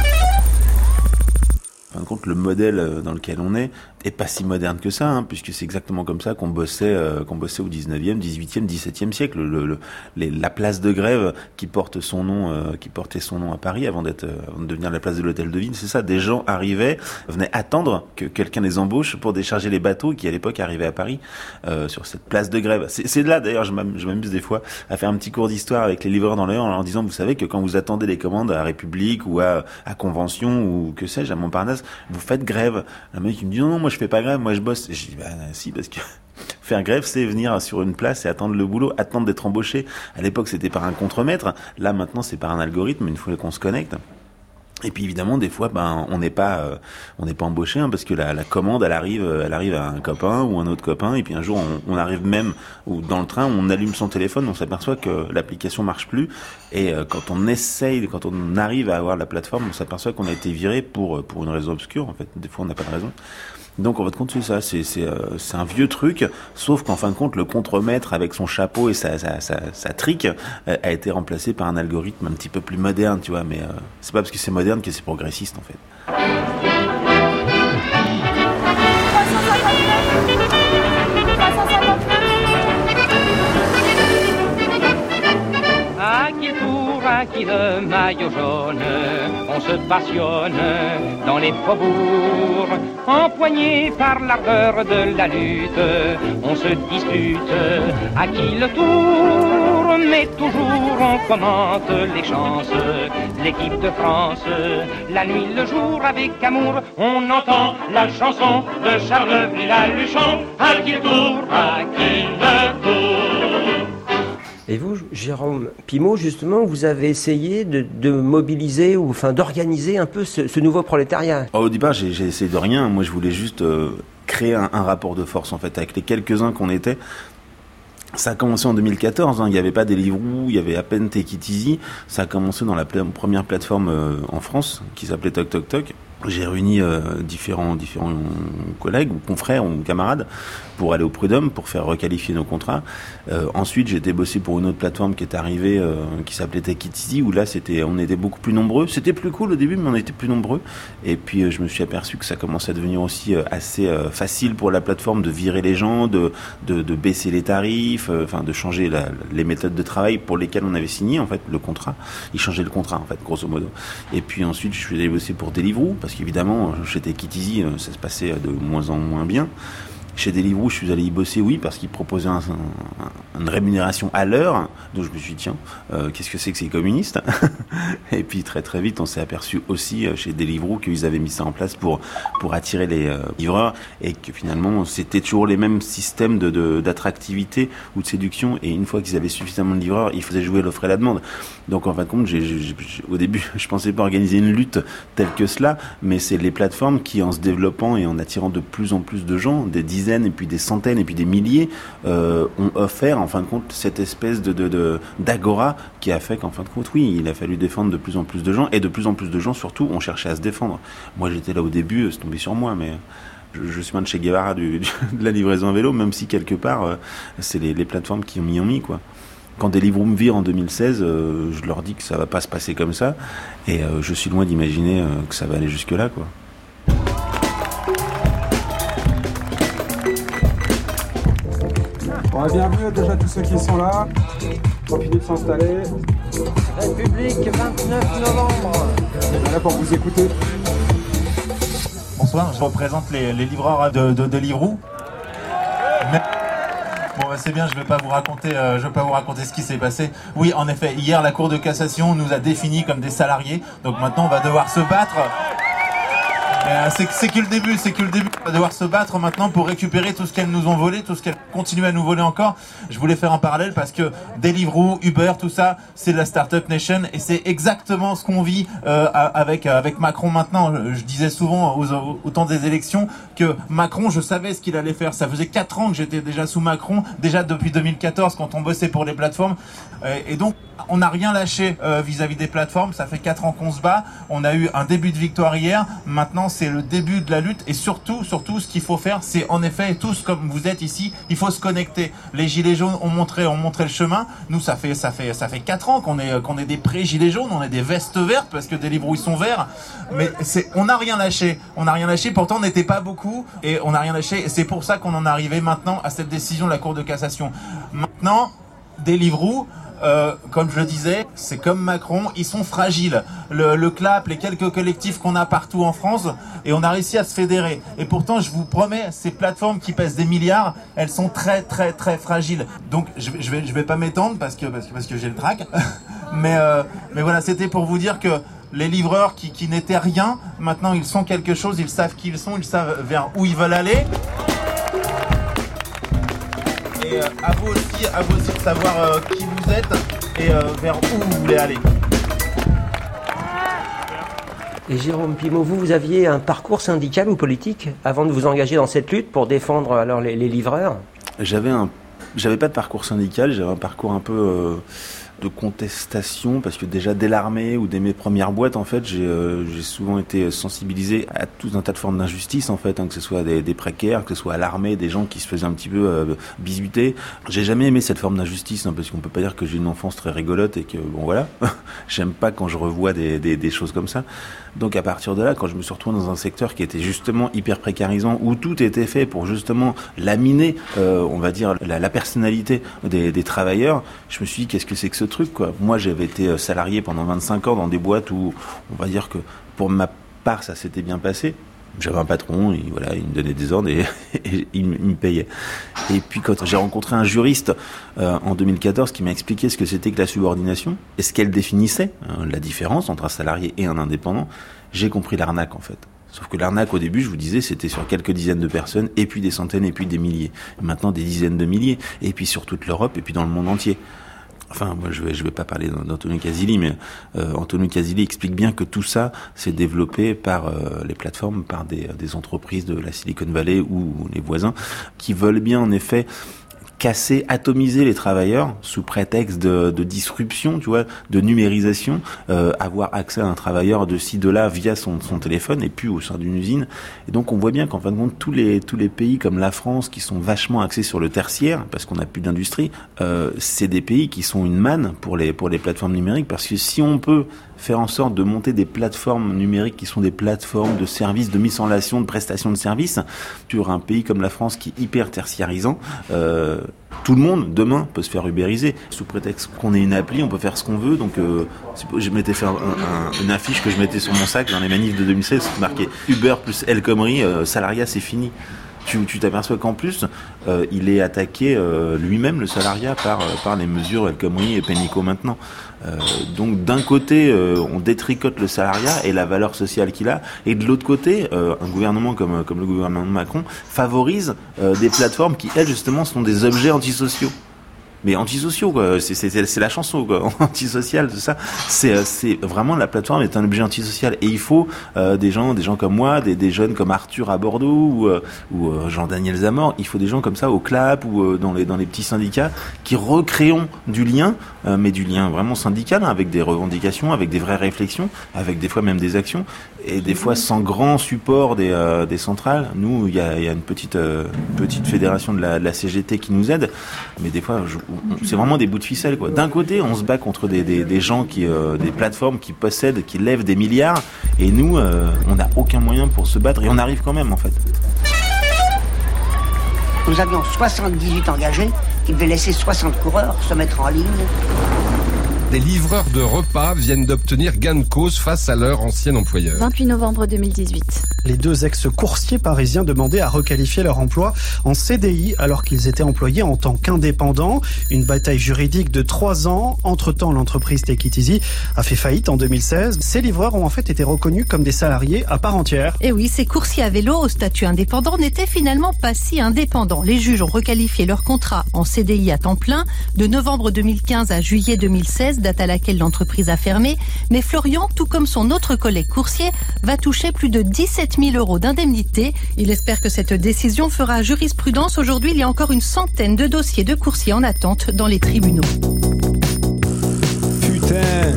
Speaker 23: En fin de compte, le modèle dans lequel on est est pas si moderne que ça, hein, puisque c'est exactement comme ça qu'on bossait, euh, qu'on bossait au dix-neuvième, dix-huitième, dix-septième siècle. Le, le, les, la place de Grève qui porte son nom, euh, qui portait son nom à Paris avant d'être, euh, avant de devenir la place de l'Hôtel de Ville, c'est ça. Des gens arrivaient, venaient attendre que quelqu'un les embauche pour décharger les bateaux qui à l'époque arrivaient à Paris euh, sur cette place de Grève. C'est, c'est là d'ailleurs, je m'amuse des fois à faire un petit cours d'histoire avec les livreurs dans l'heure en leur disant, vous savez que quand vous attendez les commandes à République ou à, à Convention ou que sais-je à Montparnasse, vous faites grève. Le mec il me dit non non moi je fais pas grève, moi je bosse. Et je dis bah si parce que faire grève c'est venir sur une place et attendre le boulot, attendre d'être embauché. À l'époque c'était par un contremaître, là maintenant c'est par un algorithme une fois qu'on se connecte. Et puis évidemment des fois ben on n'est pas euh, on n'est pas embauché hein, parce que la, la commande elle arrive elle arrive à un copain ou un autre copain et puis un jour on, on arrive même ou dans le train on allume son téléphone, on s'aperçoit que l'application marche plus et euh, quand on essaye quand on arrive à avoir la plateforme on s'aperçoit qu'on a été viré pour pour une raison obscure en fait, des fois on n'a pas de raison. Donc en fin de compte c'est ça, c'est c'est euh, c'est un vieux truc, sauf qu'en fin de compte le contremaître avec son chapeau et sa sa sa, sa trique euh, a été remplacé par un algorithme un petit peu plus moderne, tu vois, mais euh, c'est pas parce que c'est moderne que c'est progressiste en fait.
Speaker 24: À qui le tour, à qui le maillot jaune, on se passionne dans les faubourgs, empoignés par l'ardeur de la lutte, on se dispute à qui le tour, mais toujours on commente les chances, l'équipe de France, la nuit, le jour, avec amour, on entend la chanson de Charles Villaluchon, à qui le tour, à qui le tour.
Speaker 12: Et vous, Jérôme Pimot, justement, vous avez essayé de, de mobiliser ou enfin d'organiser un peu ce, ce nouveau prolétariat.
Speaker 23: Oh, au départ, j'ai, j'ai essayé de rien. Moi, je voulais juste euh, créer un, un rapport de force, en fait, avec les quelques-uns qu'on était. Ça a commencé en deux mille quatorze, hein. Il n'y avait pas Deliveroo, il y avait à peine Take It Easy. Ça a commencé dans la pla- première plateforme euh, en France, qui s'appelait Toc Toc Toc. J'ai réuni euh, différents, différents collègues ou confrères ou camarades pour aller au prud'homme, pour faire requalifier nos contrats. Euh, ensuite, j'ai été bosser pour une autre plateforme qui est arrivée, euh, qui s'appelait Take It Easy, où là, c'était, on était beaucoup plus nombreux. C'était plus cool au début, mais on était plus nombreux. Et puis, euh, je me suis aperçu que ça commençait à devenir aussi euh, assez euh, facile pour la plateforme de virer les gens, de, de, de baisser les tarifs, enfin, euh, de changer la, les méthodes de travail pour lesquelles on avait signé, en fait, le contrat. Ils changeaient le contrat, en fait, grosso modo. Et puis ensuite, je suis allé bosser pour Deliveroo, parce qu'évidemment, chez Take It Easy, ça se passait de moins en moins bien. Chez Deliveroo, je suis allé y bosser, oui, parce qu'ils proposaient un, un, une rémunération à l'heure. Donc je me suis dit, tiens, euh, qu'est-ce que c'est que ces communistes? Et puis très très vite, on s'est aperçu aussi euh, chez Deliveroo qu'ils avaient mis ça en place pour pour attirer les euh, livreurs et que finalement c'était toujours les mêmes systèmes de, de d'attractivité ou de séduction. Et une fois qu'ils avaient suffisamment de livreurs, ils faisaient jouer l'offre et la demande. Donc en fin de compte, j'ai, j'ai, j'ai, au début, je pensais pas organiser une lutte telle que cela, mais c'est les plateformes qui, en se développant et en attirant de plus en plus de gens, des dizaines et puis des centaines et puis des milliers, euh, ont offert en fin de compte cette espèce de, de, de d'agora qui a fait qu'en fin de compte, oui, il a fallu défendre de plus en plus de gens et de plus en plus de gens surtout ont cherché à se défendre. Moi, j'étais là au début, c'est tombé sur moi, mais je, je suis moins de Che Guevara du, du, de la livraison à vélo, même si quelque part, euh, c'est les, les plateformes qui ont mis en mis, quoi. Quand Deliveroo me vire en deux mille seize, euh, je leur dis que ça va pas se passer comme ça, et euh, je suis loin d'imaginer euh, que ça va aller jusque là, quoi.
Speaker 1: Bon, bienvenue déjà tous ceux qui sont là. Profitez de s'installer.
Speaker 12: République, vingt-neuf novembre.
Speaker 1: On est là pour vous écouter.
Speaker 2: Bonsoir, je représente les, les livreurs de, de Deliveroo. Mais... Bon, bah c'est bien, je vais pas vous raconter, euh, je vais pas vous raconter ce qui s'est passé. Oui, en effet, hier la Cour de cassation nous a définis comme des salariés, donc maintenant on va devoir se battre. Euh, c'est, c'est que le début, c'est que le début. On va devoir se battre maintenant pour récupérer tout ce qu'elles nous ont volé, tout ce qu'elles continuent à nous voler encore. Je voulais faire un parallèle parce que Deliveroo, Uber, tout ça, c'est de la Startup Nation et c'est exactement ce qu'on vit euh, avec avec Macron maintenant. Je, je disais souvent aux, au temps des élections que Macron, je savais ce qu'il allait faire. Ça faisait quatre ans que j'étais déjà sous Macron, déjà depuis deux mille quatorze quand on bossait pour les plateformes. Et, et donc, on n'a rien lâché euh, vis-à-vis des plateformes. Ça fait quatre ans qu'on se bat. On a eu un début de victoire hier. Maintenant, c'est le début de la lutte et surtout, surtout, ce qu'il faut faire, c'est en effet, tous comme vous êtes ici, il faut se connecter. Les gilets jaunes ont montré, ont montré le chemin. Nous, ça fait, ça fait, ça fait quatre ans qu'on est, qu'on est des pré-gilets jaunes, on est des vestes vertes parce que Deliveroo ils sont verts. Mais c'est, on n'a rien lâché. On n'a rien lâché. Pourtant, on n'était pas beaucoup et on n'a rien lâché. Et c'est pour ça qu'on en est arrivé maintenant à cette décision de la Cour de cassation. Maintenant, Deliveroo, Euh, comme je le disais, c'est comme Macron, ils sont fragiles. Le, le C L A P, les quelques collectifs qu'on a partout en France, et on a réussi à se fédérer. Et pourtant, je vous promets, ces plateformes qui pèsent des milliards, elles sont très très très fragiles. Donc, je, je vais je vais pas m'étendre parce que parce que parce que j'ai le trac. mais euh, mais voilà, c'était pour vous dire que les livreurs qui qui n'étaient rien, maintenant ils sont quelque chose. Ils savent qui ils sont, ils savent vers où ils veulent aller. Et euh, à vous aussi, à vous aussi de savoir euh, qui vous êtes et euh, vers où vous voulez aller.
Speaker 12: Et Jérôme Pimot, vous, vous aviez un parcours syndical ou politique avant de vous engager dans cette lutte pour défendre alors les, les livreurs?
Speaker 23: J'avais un, j'avais pas de parcours syndical, j'avais un parcours un peu euh, de contestation parce que déjà dès l'armée ou dès mes premières boîtes en fait j'ai, euh, j'ai souvent été sensibilisé à tout un tas de formes d'injustice en fait, hein, que ce soit des, des précaires, que ce soit à l'armée, des gens qui se faisaient un petit peu euh, bisuter. J'ai jamais aimé cette forme d'injustice hein, parce qu'on peut pas dire que j'ai une enfance très rigolote et que bon voilà, j'aime pas quand je revois des, des, des choses comme ça. Donc à partir de là, quand je me suis retrouvé dans un secteur qui était justement hyper précarisant, où tout était fait pour justement laminer, euh, on va dire, la, la personnalité des, des travailleurs, je me suis dit, qu'est-ce que c'est que ce truc, quoi. Moi, j'avais été salarié pendant vingt-cinq ans dans des boîtes où, on va dire que pour ma part, ça s'était bien passé. J'avais un patron, et voilà, il me donnait des ordres et, et il, il me payait. Et puis quand j'ai rencontré un juriste euh, en deux mille quatorze qui m'a expliqué ce que c'était que la subordination et ce qu'elle définissait, hein, la différence entre un salarié et un indépendant, j'ai compris l'arnaque en fait. Sauf que l'arnaque au début, je vous disais, c'était sur quelques dizaines de personnes, et puis des centaines, et puis des milliers. Et maintenant des dizaines de milliers, et puis sur toute l'Europe, et puis dans le monde entier. Enfin, moi, je vais, je vais pas parler d'Antonio Casilli, mais euh, Antonio Casilli explique bien que tout ça s'est développé par euh, les plateformes, par des, des entreprises de la Silicon Valley ou les voisins, qui veulent bien, en effet, casser, atomiser les travailleurs sous prétexte de, de disruption, tu vois, de numérisation, euh, avoir accès à un travailleur de ci, de là via son, son téléphone et puis au sein d'une usine. Et donc on voit bien qu'en fin de compte tous les tous les pays comme la France qui sont vachement axés sur le tertiaire parce qu'on n'a plus d'industrie, euh, c'est des pays qui sont une manne pour les pour les plateformes numériques parce que si on peut faire en sorte de monter des plateformes numériques qui sont des plateformes de services, de mise en relation, de prestations de services, sur un pays comme la France qui est hyper tertiarisant, euh, tout le monde, demain, peut se faire ubériser. Sous prétexte qu'on ait une appli, on peut faire ce qu'on veut. Donc, euh, je m'étais fait un, un, une affiche que je mettais sur mon sac dans les manifs de deux mille seize, qui marquait Uber plus El Khomri, euh, salariat, c'est fini. tu, tu t'aperçois qu'en plus, euh, il est attaqué euh, lui-même, le salariat, par, par les mesures El Khomri et Pénicaud maintenant. Euh, donc d'un côté, euh, on détricote le salariat et la valeur sociale qu'il a, et de l'autre côté, euh, un gouvernement comme, comme le gouvernement de Macron favorise euh, des plateformes qui, elles, justement, sont des objets antisociaux. Mais antisociaux, quoi. C'est, c'est, c'est la chanson, quoi. Antisocial, tout ça. C'est, c'est vraiment, la plateforme est un objet antisocial. Et il faut euh, des gens, des gens comme moi, des, des jeunes comme Arthur à Bordeaux ou, euh, ou euh, Jean-Daniel Zamor. Il faut des gens comme ça au C L A P ou euh, dans les dans les petits syndicats qui recréons du lien, euh, mais du lien vraiment syndical, hein, avec des revendications, avec des vraies réflexions, avec des fois même des actions, et des fois sans grand support des euh, des centrales. Nous, il y a, y a une petite euh, petite fédération de la, de la C G T qui nous aide, mais des fois, je, c'est vraiment des bouts de ficelle, quoi. D'un côté, on se bat contre des, des, des gens qui, euh, des plateformes qui possèdent, qui lèvent des milliards, et nous, euh, on n'a aucun moyen pour se battre, et on arrive quand même, en fait.
Speaker 6: Nous avions soixante-dix-huit engagés qui devaient laisser soixante coureurs se mettre en ligne.
Speaker 9: Des livreurs de repas viennent d'obtenir gain de cause face à leur ancien employeur.
Speaker 16: vingt-huit novembre deux mille dix-huit.
Speaker 22: Les deux ex-coursiers parisiens demandaient à requalifier leur emploi en C D I alors qu'ils étaient employés en tant qu'indépendants. Une bataille juridique de trois ans. Entre-temps, l'entreprise Take It Easy a fait faillite en deux mille seize. Ces livreurs ont en fait été reconnus comme des salariés à part entière.
Speaker 25: Et oui, ces coursiers à vélo au statut indépendant n'étaient finalement pas si indépendants. Les juges ont requalifié leur contrat en C D I à temps plein de novembre deux mille quinze à juillet deux mille seize, date à laquelle l'entreprise a fermé. Mais Florian, tout comme son autre collègue coursier, va toucher plus de dix-sept mille euros d'indemnité. Il espère que cette décision fera jurisprudence. Aujourd'hui, il y a encore une centaine de dossiers de coursiers en attente dans les tribunaux.
Speaker 26: Putain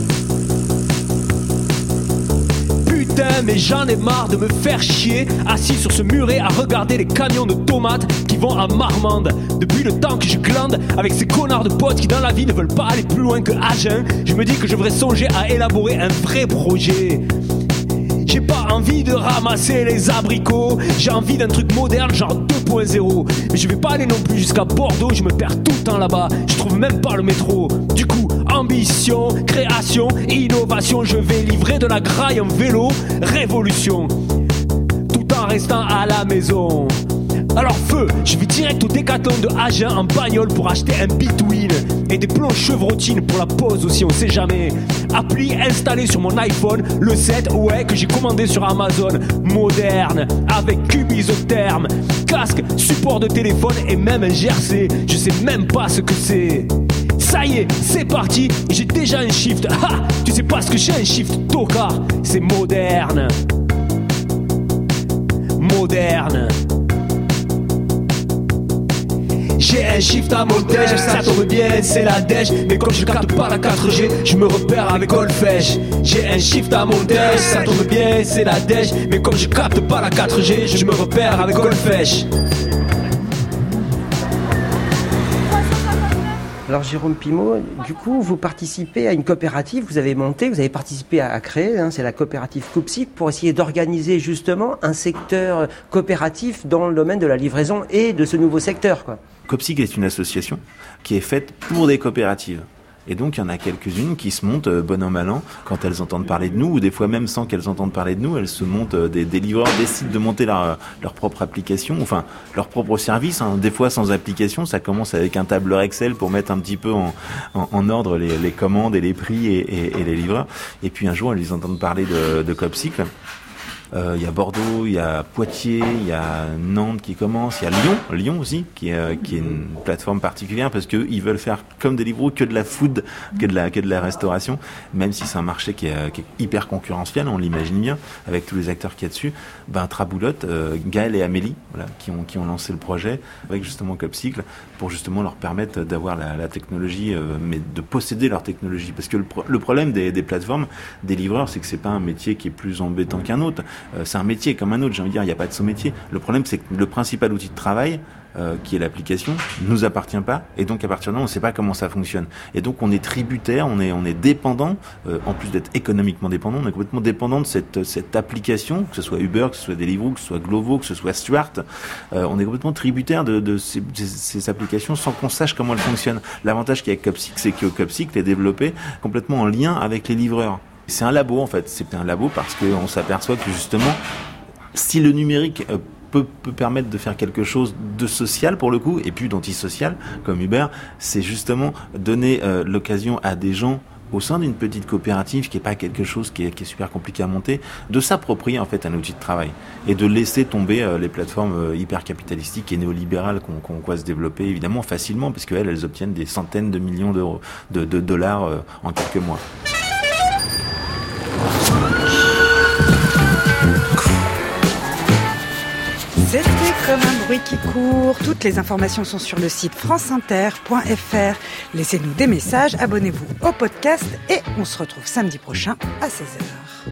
Speaker 26: Putain, mais j'en ai marre de me faire chier assis sur ce muret à regarder les camions de tomates qui vont à Marmande. Depuis le temps que je glande avec ces connards de potes qui dans la vie ne veulent pas aller plus loin que Agen, je me dis que je devrais songer à élaborer un vrai projet. J'ai pas envie de ramasser les abricots, j'ai envie d'un truc moderne genre deux point zéro. Mais je vais pas aller non plus jusqu'à Bordeaux, je me perds tout le temps là-bas, je trouve même pas le métro. Du coup, ambition, création, innovation, je vais livrer de la graille en vélo, révolution, tout en restant à la maison. Alors feu, je vais direct au Décathlon de Agen en bagnole pour acheter un Between et des plombs chevrotines pour la pause aussi, on sait jamais. Appli installée sur mon iPhone, le sept, ouais, que j'ai commandé sur Amazon. Moderne, avec cube isotherme, casque, support de téléphone et même un G R C. Je sais même pas ce que c'est. Ça y est, c'est parti, j'ai déjà un shift. Ha, tu sais pas ce que j'ai un shift, tocard. C'est moderne. Moderne. J'ai un shift à montage, ça tombe bien, c'est la dèche. Mais comme je capte pas la quatre G, je me repère avec Olfèche. J'ai un shift à montage, ça tombe bien, c'est la dèche. Mais comme je capte pas la quatre G, je me repère avec Olfèche.
Speaker 12: Alors Jérôme Pimaud, du coup, vous participez à une coopérative, vous avez monté, vous avez participé à, à créer, hein, c'est la coopérative Coopsic, pour essayer d'organiser justement un secteur coopératif dans le domaine de la livraison et de ce nouveau secteur, quoi.
Speaker 23: Coopsic est une association qui est faite pour des coopératives. Et donc, il y en a quelques-unes qui se montent, bon an, mal an, quand elles entendent parler de nous, ou des fois même sans qu'elles entendent parler de nous, elles se montent, des, des livreurs décident de monter leur, leur propre application, enfin, leur propre service, hein. Des fois sans application, ça commence avec un tableur Excel pour mettre un petit peu en, en, en ordre les, les commandes et les prix et, et, et les livreurs. Et puis un jour, elles entendent parler de, de Coopsic. Il euh, y a Bordeaux, il y a Poitiers, il y a Nantes qui commence, il y a Lyon, Lyon aussi, qui est, euh, qui est une plateforme particulière parce que ils veulent faire comme Deliveroo que de la food, que de la, que de la restauration, même si c'est un marché qui est, qui est hyper concurrentiel, on l'imagine bien, avec tous les acteurs qu'il y a dessus. Ben, Traboulotte, euh, Gaël et Amélie, voilà, qui ont, qui ont lancé le projet avec justement Coopsic pour justement leur permettre d'avoir la, la technologie, euh, mais de posséder leur technologie. Parce que le, pro- le problème des, des plateformes, des livreurs, c'est que c'est pas un métier qui est plus embêtant qu'un autre. Euh, c'est un métier comme un autre, j'ai envie de dire, il n'y a pas de sous-métier. Le problème, c'est que le principal outil de travail, euh, qui est l'application, nous appartient pas, et donc à partir de là, on ne sait pas comment ça fonctionne. Et donc on est tributaire, on est, on est dépendant, euh, en plus d'être économiquement dépendant, on est complètement dépendant de cette, cette application, que ce soit Uber, que ce soit Deliveroo, que ce soit Glovo, que ce soit Stuart. Euh, on est complètement tributaire de, de ces, ces, ces applications sans qu'on sache comment elles fonctionnent. L'avantage qu'il y a avec Coopsic, c'est que Coopsic est développé complètement en lien avec les livreurs. C'est un labo en fait, c'est un labo parce qu'on s'aperçoit que justement, si le numérique euh, peut, peut permettre de faire quelque chose de social pour le coup, et puis d'antisocial, comme Uber, c'est justement donner euh, l'occasion à des gens au sein d'une petite coopérative qui est pas quelque chose qui est, qui est super compliqué à monter, de s'approprier en fait un outil de travail et de laisser tomber euh, les plateformes euh, hyper capitalistiques et néolibérales qu'on qu'on voit se développer évidemment facilement parce qu'elles elles obtiennent des centaines de millions d'euros, de, de dollars euh, en quelques mois.
Speaker 3: C'était comme un bruit qui court. Toutes les informations sont sur le site franceinter point f r. Laissez-nous des messages, abonnez-vous au podcast et on se retrouve samedi prochain à seize heures.